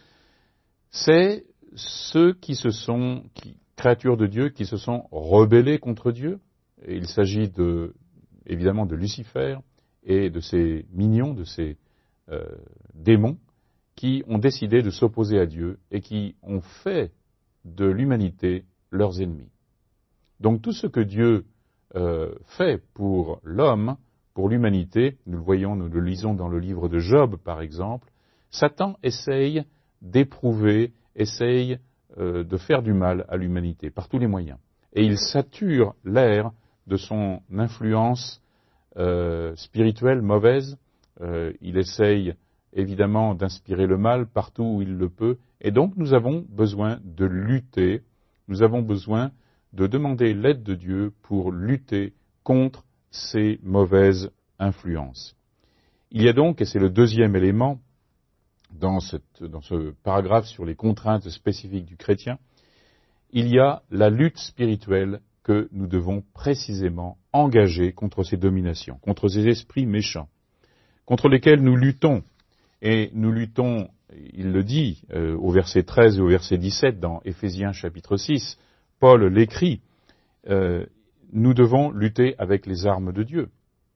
C'est ceux qui se sont, qui, créatures de Dieu, qui se sont rebellés contre Dieu. Et il s'agit de, évidemment de Lucifer et de ses minions, de ses euh, démons, qui ont décidé de s'opposer à Dieu et qui ont fait de l'humanité leurs ennemis. Donc tout ce que Dieu euh, fait pour l'homme, pour l'humanité, nous le voyons, nous le lisons dans le livre de Job par exemple, Satan essaye d'éprouver, essaye euh, de faire du mal à l'humanité par tous les moyens. Et il sature l'air de son influence euh, spirituelle mauvaise. Euh, il essaye évidemment d'inspirer le mal partout où il le peut. Et donc nous avons besoin de lutter. Nous avons besoin de demander l'aide de Dieu pour lutter contre ces mauvaises influences. Il y a donc, et c'est le deuxième élément dans, cette, dans ce paragraphe sur les contraintes spécifiques du chrétien, il y a la lutte spirituelle que nous devons précisément engager contre ces dominations, contre ces esprits méchants, contre lesquels nous luttons. Et nous luttons, il le dit euh, au verset treize et au verset dix-sept dans Éphésiens chapitre six, Paul l'écrit, euh, nous devons lutter avec les armes de Dieu.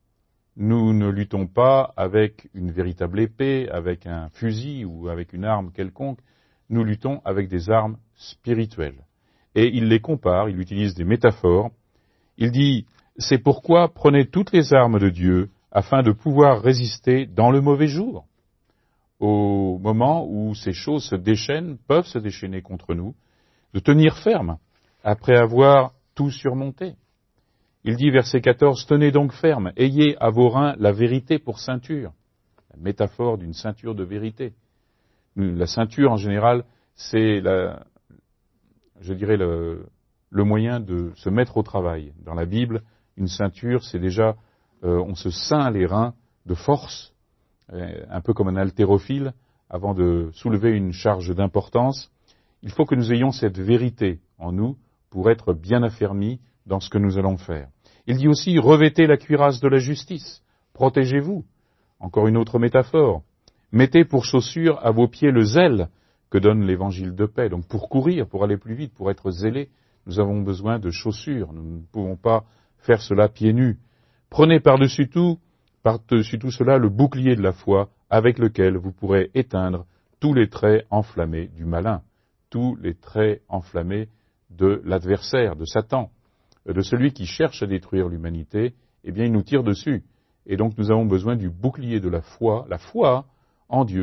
Nous ne luttons pas avec une véritable épée, avec un fusil ou avec une arme quelconque, nous luttons avec des armes spirituelles. Et il les compare, il utilise des métaphores. Il dit, c'est pourquoi prenez toutes les armes de Dieu afin de pouvoir résister dans le mauvais jour. Au moment où ces choses se déchaînent, peuvent se déchaîner contre nous, de tenir ferme après avoir tout surmonté. Il dit, verset quatorze, tenez donc ferme, ayez à vos reins la vérité pour ceinture. La métaphore d'une ceinture de vérité. La ceinture, en général, c'est, la, je dirais, le, le moyen de se mettre au travail. Dans la Bible, une ceinture, c'est déjà, euh, on se ceint les reins de force, euh, un peu comme un haltérophile, avant de soulever une charge d'importance. Il faut que nous ayons cette vérité en nous pour être bien affermis dans ce que nous allons faire. Il dit aussi, revêtez la cuirasse de la justice, protégez-vous. Encore une autre métaphore. Mettez pour chaussure à vos pieds le zèle que donne l'évangile de paix. Donc pour courir, pour aller plus vite, pour être zélé, nous avons besoin de chaussures. Nous ne pouvons pas faire cela pieds nus. Prenez par-dessus tout, par-dessus tout cela, le bouclier de la foi avec lequel vous pourrez éteindre tous les traits enflammés du malin, tous les traits enflammés de l'adversaire, de Satan, de celui qui cherche à détruire l'humanité. Eh bien, il nous tire dessus. Et donc nous avons besoin du bouclier de la foi, la foi en Dieu,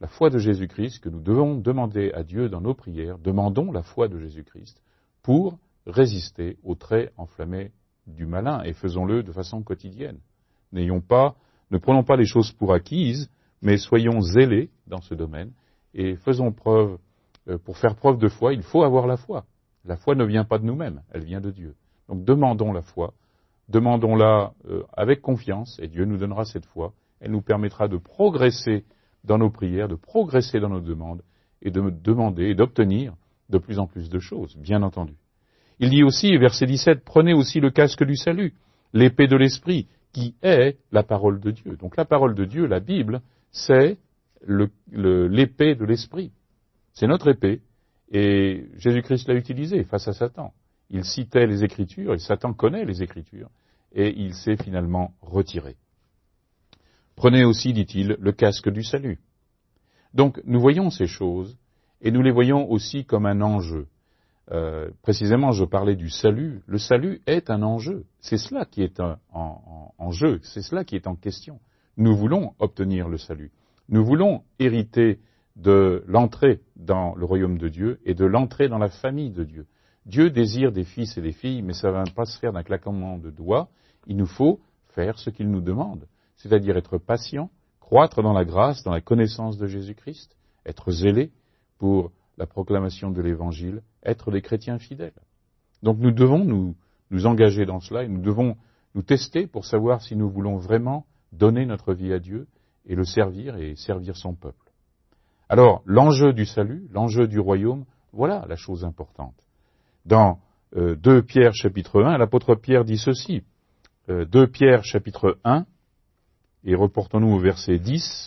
la foi de Jésus-Christ, que nous devons demander à Dieu dans nos prières. Demandons la foi de Jésus-Christ pour résister aux traits enflammés du malin, et faisons-le de façon quotidienne. N'ayons pas, ne prenons pas les choses pour acquises, mais soyons zélés dans ce domaine, et faisons preuve, euh, pour faire preuve de foi, il faut avoir la foi. La foi ne vient pas de nous-mêmes, elle vient de Dieu. Donc demandons la foi, demandons-la euh, avec confiance, et Dieu nous donnera cette foi. Elle nous permettra de progresser dans nos prières, de progresser dans nos demandes, et de demander et d'obtenir de plus en plus de choses, bien entendu. Il dit aussi, verset dix-sept, prenez aussi le casque du salut, l'épée de l'esprit, qui est la parole de Dieu. Donc la parole de Dieu, la Bible, c'est le, le, l'épée de l'esprit. C'est notre épée, et Jésus-Christ l'a utilisée face à Satan. Il citait les Écritures, et Satan connaît les Écritures, et il s'est finalement retiré. Prenez aussi, dit-il, le casque du salut. Donc nous voyons ces choses, et nous les voyons aussi comme un enjeu. Euh, précisément, je parlais du salut. Le salut est un enjeu. C'est cela qui est en, en, en jeu, c'est cela qui est en question. Nous voulons obtenir le salut. Nous voulons hériter de l'entrée dans le royaume de Dieu et de l'entrée dans la famille de Dieu. Dieu désire des fils et des filles, mais ça ne va pas se faire d'un claquement de doigts. Il nous faut faire ce qu'il nous demande, c'est-à-dire être patient, croître dans la grâce, dans la connaissance de Jésus-Christ, être zélé pour la proclamation de l'Évangile, être des chrétiens fidèles. Donc nous devons nous, nous engager dans cela et nous devons nous tester pour savoir si nous voulons vraiment donner notre vie à Dieu et le servir et servir son peuple. Alors, l'enjeu du salut, l'enjeu du royaume, voilà la chose importante. Dans euh, deux Pierre chapitre un, l'apôtre Pierre dit ceci, euh, deux Pierre chapitre un, et reportons-nous au verset dix,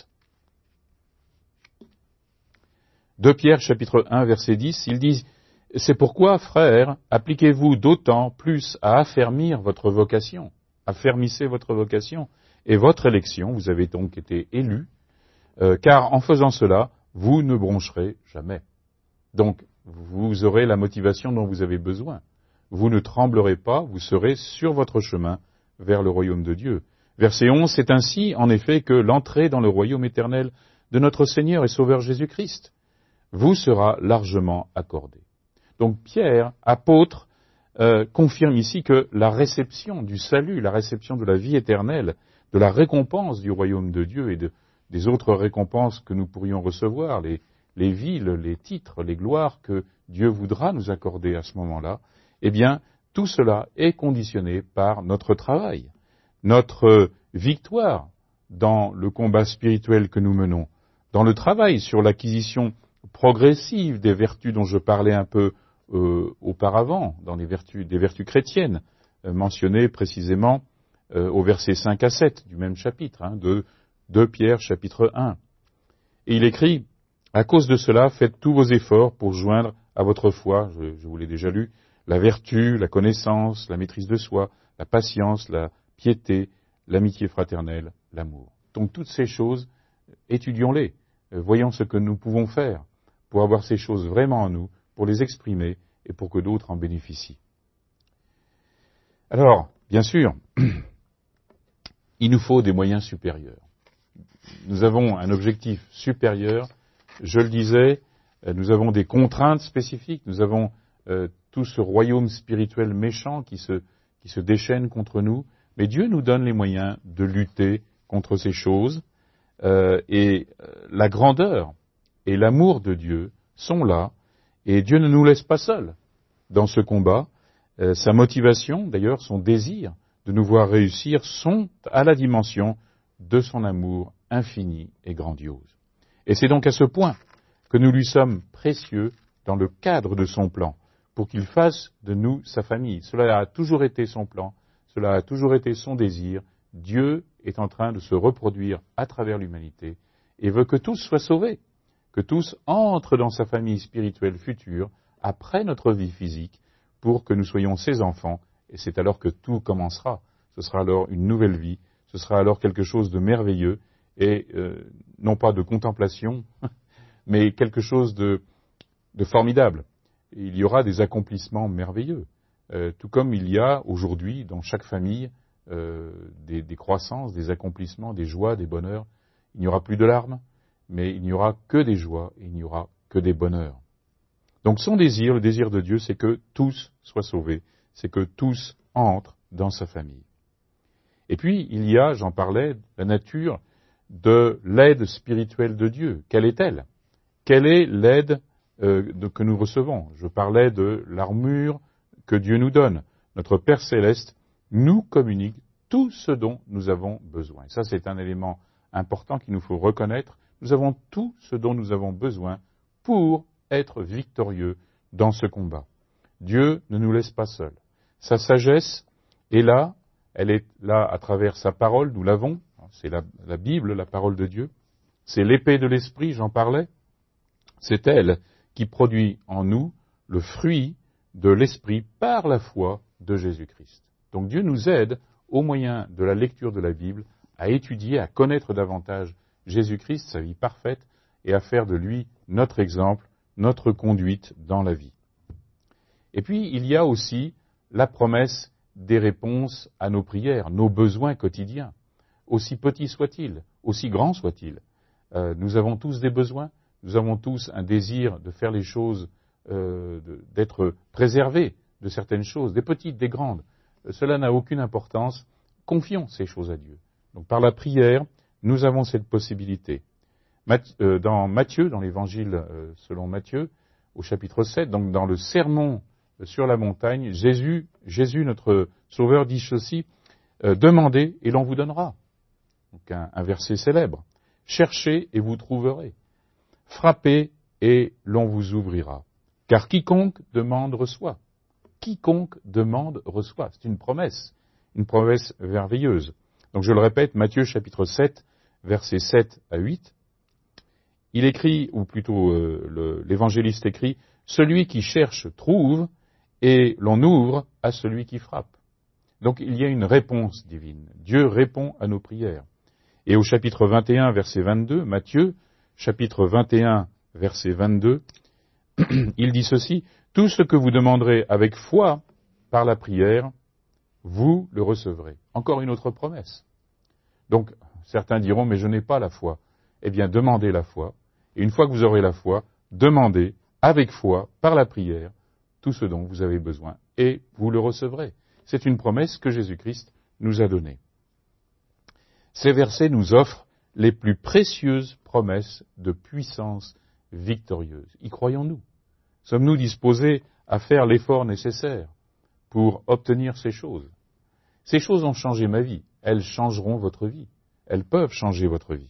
deux Pierre chapitre un verset dix, il dit « C'est pourquoi, frères, appliquez-vous d'autant plus à affermir votre vocation, affermissez votre vocation et votre élection, vous avez donc été élus, euh, car en faisant cela, vous ne broncherez jamais. » Donc, vous aurez la motivation dont vous avez besoin. Vous ne tremblerez pas, vous serez sur votre chemin vers le royaume de Dieu. Verset onze, c'est ainsi, en effet, que l'entrée dans le royaume éternel de notre Seigneur et Sauveur Jésus-Christ vous sera largement accordée. Donc Pierre, apôtre, euh, confirme ici que la réception du salut, la réception de la vie éternelle, de la récompense du royaume de Dieu et de, des autres récompenses que nous pourrions recevoir, les, les villes, les titres, les gloires que Dieu voudra nous accorder à ce moment-là, eh bien, tout cela est conditionné par notre travail, notre victoire dans le combat spirituel que nous menons, dans le travail sur l'acquisition progressive des vertus dont je parlais un peu euh, auparavant, dans les vertus, des vertus chrétiennes, euh, mentionnées précisément euh, au verset cinq à sept du même chapitre, hein, de deux Pierre chapitre un. Et il écrit, « À cause de cela, faites tous vos efforts pour joindre à votre foi, je, je vous l'ai déjà lu, la vertu, la connaissance, la maîtrise de soi, la patience, la piété, l'amitié fraternelle, l'amour. » Donc toutes ces choses, étudions-les, euh, voyons ce que nous pouvons faire pour avoir ces choses vraiment en nous, pour les exprimer et pour que d'autres en bénéficient. Alors, bien sûr, il nous faut des moyens supérieurs. Nous avons un objectif supérieur, je le disais, nous avons des contraintes spécifiques, nous avons euh, tout ce royaume spirituel méchant qui se, qui se déchaîne contre nous, mais Dieu nous donne les moyens de lutter contre ces choses, euh, et euh, la grandeur et l'amour de Dieu sont là, et Dieu ne nous laisse pas seuls dans ce combat. Euh, sa motivation, d'ailleurs, son désir de nous voir réussir sont à la dimension de son amour infini et grandiose. Et c'est donc à ce point que nous lui sommes précieux dans le cadre de son plan, pour qu'il fasse de nous sa famille. Cela a toujours été son plan, cela a toujours été son désir. Dieu est en train de se reproduire à travers l'humanité et veut que tous soient sauvés, que tous entrent dans sa famille spirituelle future, après notre vie physique, pour que nous soyons ses enfants, et c'est alors que tout commencera. Ce sera alors une nouvelle vie, ce sera alors quelque chose de merveilleux, et euh, non pas de contemplation, mais quelque chose de, de formidable. Il y aura des accomplissements merveilleux, euh, tout comme il y a aujourd'hui dans chaque famille euh, des, des croissances, des accomplissements, des joies, des bonheurs. Il n'y aura plus de larmes, mais il n'y aura que des joies et il n'y aura que des bonheurs. Donc son désir, le désir de Dieu, c'est que tous soient sauvés, c'est que tous entrent dans sa famille. Et puis, il y a, j'en parlais, la nature de l'aide spirituelle de Dieu. Quelle est-elle? Quelle est l'aide euh, de, que nous recevons? Je parlais de l'armure que Dieu nous donne. Notre Père Céleste nous communique tout ce dont nous avons besoin. Et ça, c'est un élément important qu'il nous faut reconnaître. Nous avons tout ce dont nous avons besoin pour être victorieux dans ce combat. Dieu ne nous laisse pas seuls. Sa sagesse est là, elle est là à travers sa parole, nous l'avons, c'est la, la Bible, la parole de Dieu. C'est l'épée de l'Esprit, j'en parlais. C'est elle qui produit en nous le fruit de l'Esprit par la foi de Jésus-Christ. Donc Dieu nous aide, au moyen de la lecture de la Bible, à étudier, à connaître davantage Jésus-Christ, sa vie parfaite, et à faire de lui notre exemple, notre conduite dans la vie. Et puis, il y a aussi la promesse des réponses à nos prières, nos besoins quotidiens, aussi petits soient-ils, aussi grands soient-ils. Euh, nous avons tous des besoins, nous avons tous un désir de faire les choses, euh, de, d'être préservés de certaines choses, des petites, des grandes. Euh, cela n'a aucune importance. Confions ces choses à Dieu. Donc, par la prière, nous avons cette possibilité. Dans Matthieu, dans l'évangile selon Matthieu, au chapitre sept, donc dans le sermon sur la montagne, Jésus, Jésus notre Sauveur, dit ceci, euh, demandez et l'on vous donnera. Donc un, un verset célèbre. Cherchez et vous trouverez. Frappez et l'on vous ouvrira. Car quiconque demande reçoit. Quiconque demande reçoit. C'est une promesse, une promesse merveilleuse. Donc je le répète, Matthieu chapitre sept, versets sept à huit. Il écrit, ou plutôt euh, le, l'évangéliste écrit, « Celui qui cherche trouve, et l'on ouvre à celui qui frappe. » Donc il y a une réponse divine. Dieu répond à nos prières. Et au chapitre vingt et un, verset vingt-deux, Matthieu, chapitre vingt et un, verset vingt-deux, il dit ceci, « Tout ce que vous demanderez avec foi par la prière, vous le recevrez. » Encore une autre promesse. Donc certains diront, « Mais je n'ai pas la foi. » Eh bien, demandez la foi. Et une fois que vous aurez la foi, demandez avec foi, par la prière, tout ce dont vous avez besoin. Et vous le recevrez. C'est une promesse que Jésus-Christ nous a donnée. Ces versets nous offrent les plus précieuses promesses de puissance victorieuse. Y croyons-nous? Sommes-nous disposés à faire l'effort nécessaire pour obtenir ces choses? Ces choses ont changé ma vie. Elles changeront votre vie. Elles peuvent changer votre vie.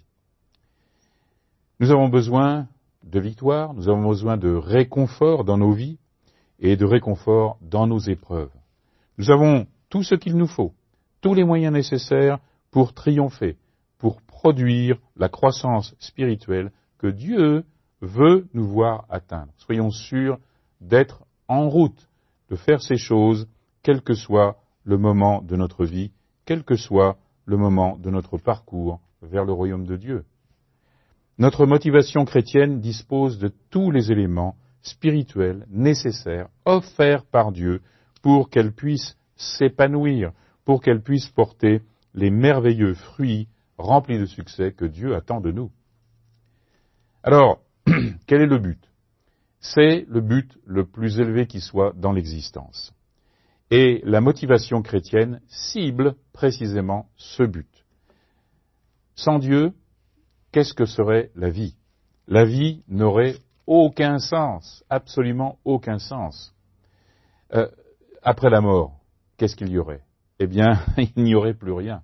Nous avons besoin de victoire, nous avons besoin de réconfort dans nos vies et de réconfort dans nos épreuves. Nous avons tout ce qu'il nous faut, tous les moyens nécessaires pour triompher, pour produire la croissance spirituelle que Dieu veut nous voir atteindre. Soyons sûrs d'être en route, de faire ces choses, quel que soit le moment de notre vie, quel que soit le moment de notre parcours vers le royaume de Dieu. Notre motivation chrétienne dispose de tous les éléments spirituels nécessaires, offerts par Dieu, pour qu'elle puisse s'épanouir, pour qu'elle puisse porter les merveilleux fruits remplis de succès que Dieu attend de nous. Alors, quel est le but? C'est le but le plus élevé qui soit dans l'existence. Et la motivation chrétienne cible précisément ce but. Sans Dieu, qu'est-ce que serait la vie? La vie n'aurait aucun sens, absolument aucun sens. Euh, après la mort, qu'est-ce qu'il y aurait? Eh bien, il n'y aurait plus rien.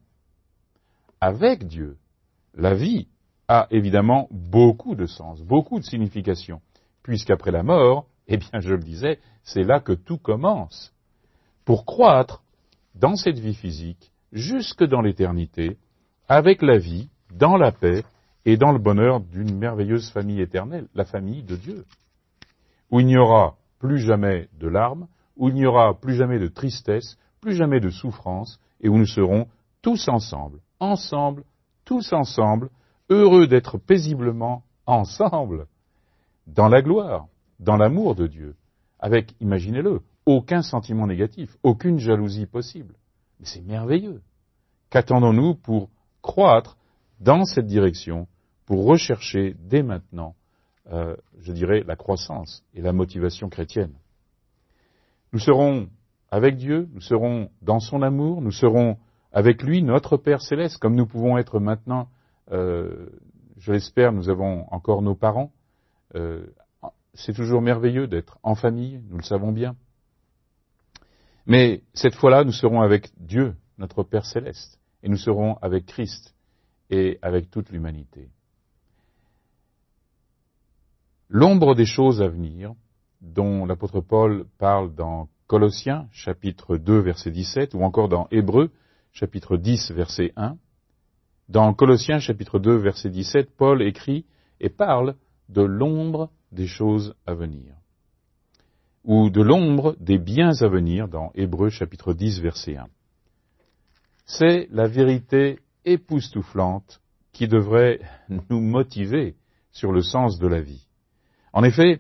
Avec Dieu, la vie a évidemment beaucoup de sens, beaucoup de signification, puisqu'après la mort, eh bien, je le disais, c'est là que tout commence. Pour croître dans cette vie physique, jusque dans l'éternité, avec la vie, dans la paix, et dans le bonheur d'une merveilleuse famille éternelle, la famille de Dieu, où il n'y aura plus jamais de larmes, où il n'y aura plus jamais de tristesse, plus jamais de souffrance, et où nous serons tous ensemble, ensemble, tous ensemble, heureux d'être paisiblement ensemble, dans la gloire, dans l'amour de Dieu, avec, imaginez-le, aucun sentiment négatif, aucune jalousie possible. Mais c'est merveilleux. Qu'attendons-nous pour croître dans cette direction, pour rechercher dès maintenant, euh, je dirais, la croissance et la motivation chrétienne. Nous serons avec Dieu, nous serons dans son amour, nous serons avec lui, notre Père céleste, comme nous pouvons être maintenant, euh, je l'espère, nous avons encore nos parents. Euh, c'est toujours merveilleux d'être en famille, nous le savons bien. Mais cette fois-là, nous serons avec Dieu, notre Père céleste, et nous serons avec Christ et avec toute l'humanité. L'ombre des choses à venir, dont l'apôtre Paul parle dans Colossiens, chapitre deux, verset dix-sept, ou encore dans Hébreux, chapitre dix, verset un. Dans Colossiens, chapitre deux, verset dix-sept, Paul écrit et parle de l'ombre des choses à venir, ou de l'ombre des biens à venir, dans Hébreux, chapitre dix, verset un. C'est la vérité époustouflante qui devrait nous motiver sur le sens de la vie. En effet,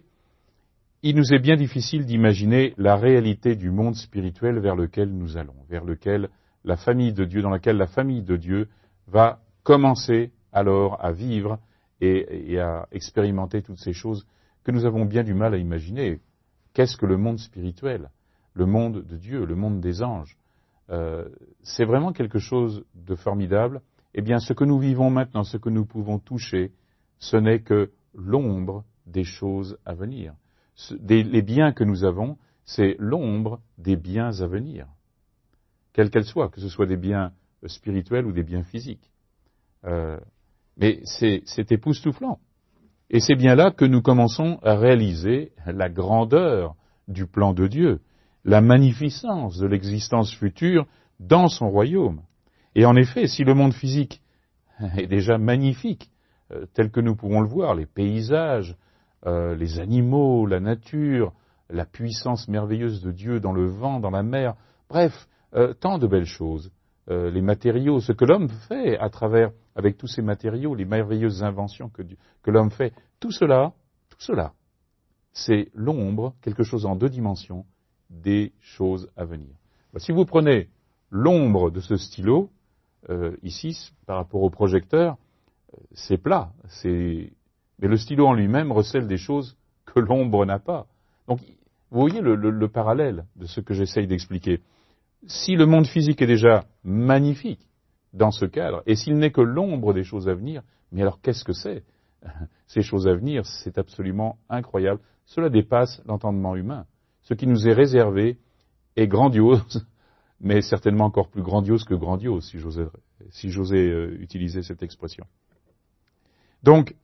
il nous est bien difficile d'imaginer la réalité du monde spirituel vers lequel nous allons, vers lequel la famille de Dieu, dans laquelle la famille de Dieu va commencer alors à vivre et, et à expérimenter toutes ces choses que nous avons bien du mal à imaginer. Qu'est-ce que le monde spirituel? Le monde de Dieu, le monde des anges. Euh, c'est vraiment quelque chose de formidable. Eh bien, ce que nous vivons maintenant, ce que nous pouvons toucher, ce n'est que l'ombre des choses à venir. Des, les biens que nous avons, c'est l'ombre des biens à venir, quelles qu'elles soient, que ce soit des biens spirituels ou des biens physiques. Euh, mais c'est, c'est époustouflant. Et c'est bien là que nous commençons à réaliser la grandeur du plan de Dieu, la magnificence de l'existence future dans son royaume. Et en effet, si le monde physique est déjà magnifique, euh, tel que nous pouvons le voir, les paysages, Euh, les animaux, la nature, la puissance merveilleuse de Dieu dans le vent, dans la mer, bref, euh, tant de belles choses. Euh, les matériaux, ce que l'homme fait à travers, avec tous ces matériaux, les merveilleuses inventions que, Dieu, que l'homme fait, tout cela, tout cela, c'est l'ombre, quelque chose en deux dimensions, des choses à venir. Si vous prenez l'ombre de ce stylo, euh, ici, par rapport au projecteur, c'est plat, c'est... Mais le stylo en lui-même recèle des choses que l'ombre n'a pas. Donc, vous voyez le, le, le parallèle de ce que j'essaye d'expliquer. Si le monde physique est déjà magnifique dans ce cadre, et s'il n'est que l'ombre des choses à venir, mais alors qu'est-ce que c'est? Ces choses à venir, c'est absolument incroyable. Cela dépasse l'entendement humain. Ce qui nous est réservé est grandiose, mais certainement encore plus grandiose que grandiose, si j'osais, si j'osais euh, utiliser cette expression. Donc,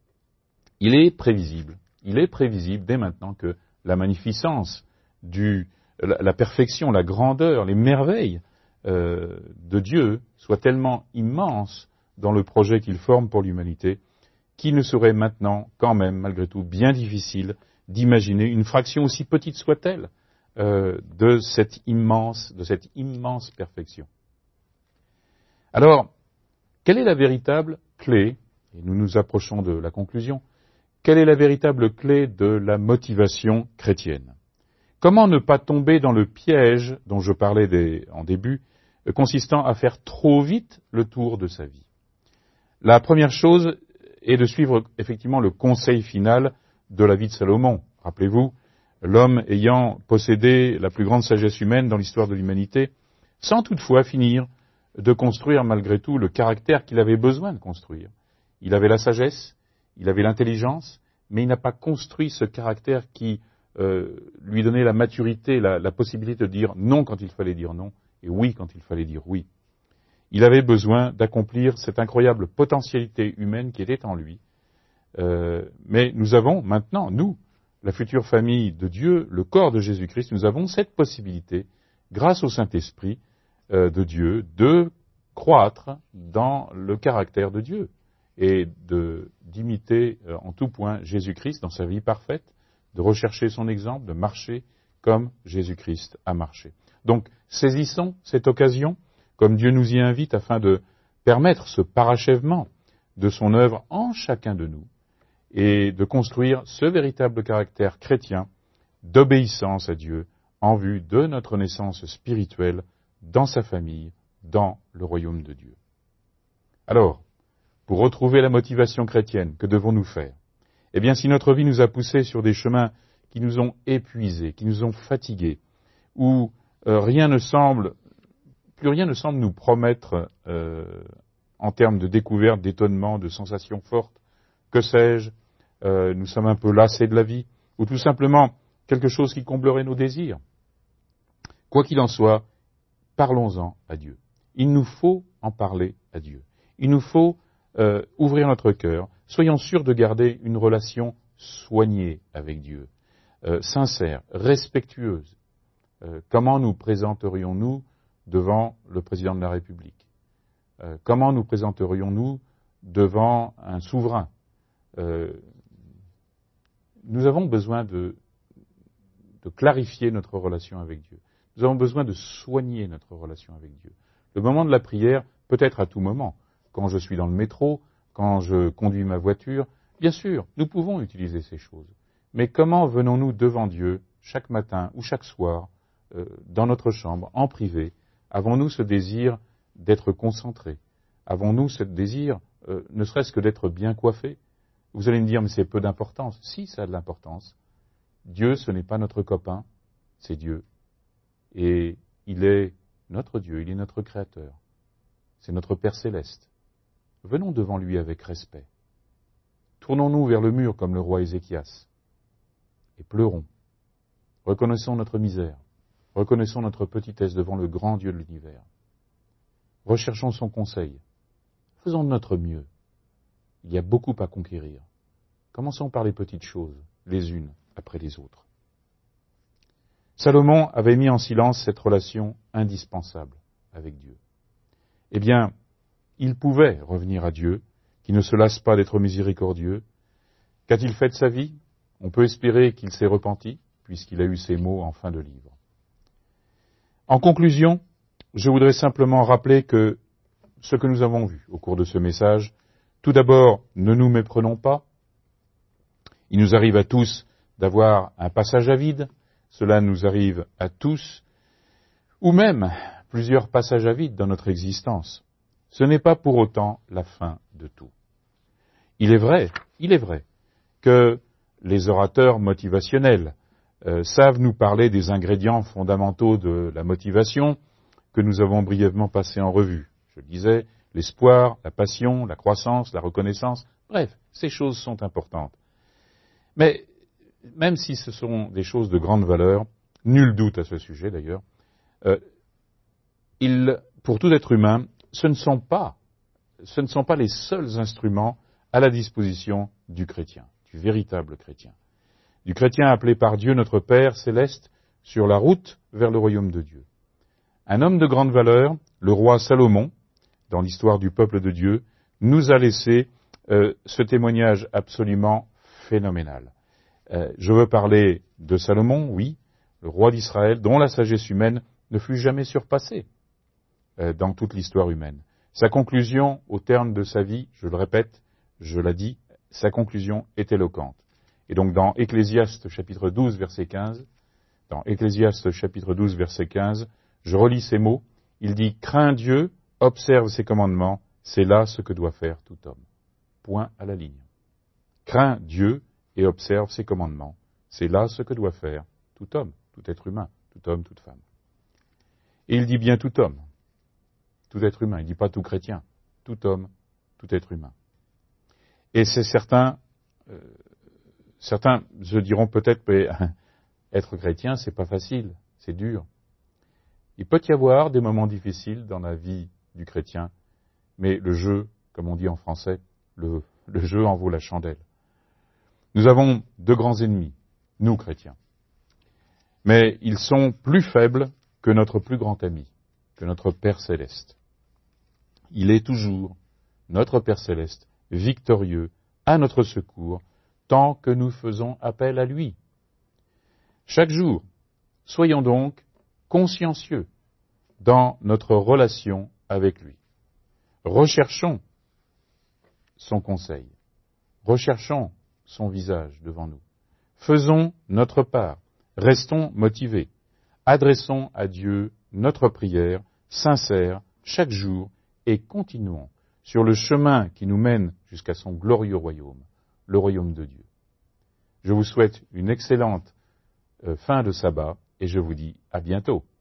il est prévisible, il est prévisible dès maintenant que la magnificence, du, la, la perfection, la grandeur, les merveilles euh, de Dieu soient tellement immenses dans le projet qu'il forme pour l'humanité, qu'il ne serait maintenant quand même, malgré tout, bien difficile d'imaginer une fraction aussi petite soit-elle euh, de cette immense, de cette immense perfection. Alors, quelle est la véritable clé, et nous nous approchons de la conclusion, quelle est la véritable clé de la motivation chrétienne? Comment ne pas tomber dans le piège dont je parlais des, en début, euh, consistant à faire trop vite le tour de sa vie? La première chose est de suivre effectivement le conseil final de la vie de Salomon. Rappelez-vous, l'homme ayant possédé la plus grande sagesse humaine dans l'histoire de l'humanité, sans toutefois finir de construire malgré tout le caractère qu'il avait besoin de construire. Il avait la sagesse, il avait l'intelligence, mais il n'a pas construit ce caractère qui euh, lui donnait la maturité, la, la possibilité de dire non quand il fallait dire non, et oui quand il fallait dire oui. Il avait besoin d'accomplir cette incroyable potentialité humaine qui était en lui. Euh, mais nous avons maintenant, nous, la future famille de Dieu, le corps de Jésus-Christ, nous avons cette possibilité, grâce au Saint-Esprit euh, de Dieu, de croître dans le caractère de Dieu et de, d'imiter euh, en tout point Jésus-Christ dans sa vie parfaite, de rechercher son exemple, de marcher comme Jésus-Christ a marché. Donc, saisissons cette occasion, comme Dieu nous y invite, afin de permettre ce parachèvement de son œuvre en chacun de nous, et de construire ce véritable caractère chrétien d'obéissance à Dieu en vue de notre naissance spirituelle dans sa famille, dans le royaume de Dieu. Alors, pour retrouver la motivation chrétienne, que devons-nous faire? Eh bien, si notre vie nous a poussés sur des chemins qui nous ont épuisés, qui nous ont fatigués, où euh, rien ne semble, plus rien ne semble nous promettre euh, en termes de découverte, d'étonnement, de sensations fortes, que sais-je, euh, nous sommes un peu lassés de la vie, ou tout simplement quelque chose qui comblerait nos désirs. Quoi qu'il en soit, parlons-en à Dieu. Il nous faut en parler à Dieu. Il nous faut euh, ouvrir notre cœur. Soyons sûrs de garder une relation soignée avec Dieu, euh, sincère, respectueuse. Euh, comment nous présenterions-nous devant le président de la République? euh, Comment nous présenterions-nous devant un souverain? euh, Nous avons besoin de, de clarifier notre relation avec Dieu. Nous avons besoin de soigner notre relation avec Dieu. Le moment de la prière peut être à tout moment. Quand je suis dans le métro, quand je conduis ma voiture, bien sûr, nous pouvons utiliser ces choses. Mais comment venons-nous devant Dieu chaque matin ou chaque soir, euh, dans notre chambre, en privé? Avons-nous ce désir d'être concentrés? Avons-nous ce désir, euh, ne serait-ce que d'être bien coiffés? Vous allez me dire, mais c'est peu d'importance. Si, ça a de l'importance. Dieu, ce n'est pas notre copain, c'est Dieu. Et il est notre Dieu, il est notre Créateur. C'est notre Père Céleste. Venons devant lui avec respect. Tournons-nous vers le mur comme le roi Ézéchias et pleurons. Reconnaissons notre misère. Reconnaissons notre petitesse devant le grand Dieu de l'univers. Recherchons son conseil. Faisons de notre mieux. Il y a beaucoup à conquérir. Commençons par les petites choses, les unes après les autres. Salomon avait mis en silence cette relation indispensable avec Dieu. Eh bien, il pouvait revenir à Dieu, qui ne se lasse pas d'être miséricordieux. Qu'a-t-il fait de sa vie? On peut espérer qu'il s'est repenti, puisqu'il a eu ces mots en fin de livre. En conclusion, je voudrais simplement rappeler que ce que nous avons vu au cours de ce message, tout d'abord, ne nous méprenons pas. Il nous arrive à tous d'avoir un passage à vide, cela nous arrive à tous, ou même plusieurs passages à vide dans notre existence. Ce n'est pas pour autant la fin de tout. Il est vrai, il est vrai, que les orateurs motivationnels euh, savent nous parler des ingrédients fondamentaux de la motivation que nous avons brièvement passés en revue. Je le disais, l'espoir, la passion, la croissance, la reconnaissance, bref, ces choses sont importantes. Mais même si ce sont des choses de grande valeur, nul doute à ce sujet d'ailleurs, euh, il, pour tout être humain, ce ne sont pas, ce ne sont pas les seuls instruments à la disposition du chrétien, du véritable chrétien. Du chrétien appelé par Dieu notre Père céleste sur la route vers le royaume de Dieu. Un homme de grande valeur, le roi Salomon, dans l'histoire du peuple de Dieu, nous a laissé euh, ce témoignage absolument phénoménal. Euh, je veux parler de Salomon, oui, le roi d'Israël, dont la sagesse humaine ne fut jamais surpassée euh, dans toute l'histoire humaine. Sa conclusion, au terme de sa vie, je le répète, je l'ai dit, sa conclusion est éloquente. Et donc dans Ecclésiaste chapitre douze, verset quinze, dans Ecclésiaste chapitre douze, verset quinze, je relis ces mots, il dit « Crains Dieu, observe ses commandements, c'est là ce que doit faire tout homme. » Point à la ligne. Crains Dieu et observe ses commandements, c'est là ce que doit faire tout homme, tout être humain, tout homme, toute femme. Et il dit bien tout homme, tout être humain, il ne dit pas tout chrétien, tout homme, tout être humain. Et c'est certain, euh, certains se diront peut-être, mais être chrétien, c'est pas facile, c'est dur. Il peut y avoir des moments difficiles dans la vie du chrétien, mais le jeu, comme on dit en français, le, le jeu en vaut la chandelle. Nous avons deux grands ennemis, nous chrétiens. Mais ils sont plus faibles que notre plus grand ami, que notre Père Céleste. Il est toujours, notre Père Céleste, victorieux, à notre secours, tant que nous faisons appel à lui. Chaque jour, soyons donc consciencieux dans notre relation avec lui. Recherchons son conseil. Recherchons son visage devant nous. Faisons notre part. Restons motivés. Adressons à Dieu notre prière sincère chaque jour et continuons sur le chemin qui nous mène jusqu'à son glorieux royaume, le royaume de Dieu. Je vous souhaite une excellente euh, fin de sabbat et je vous dis à bientôt.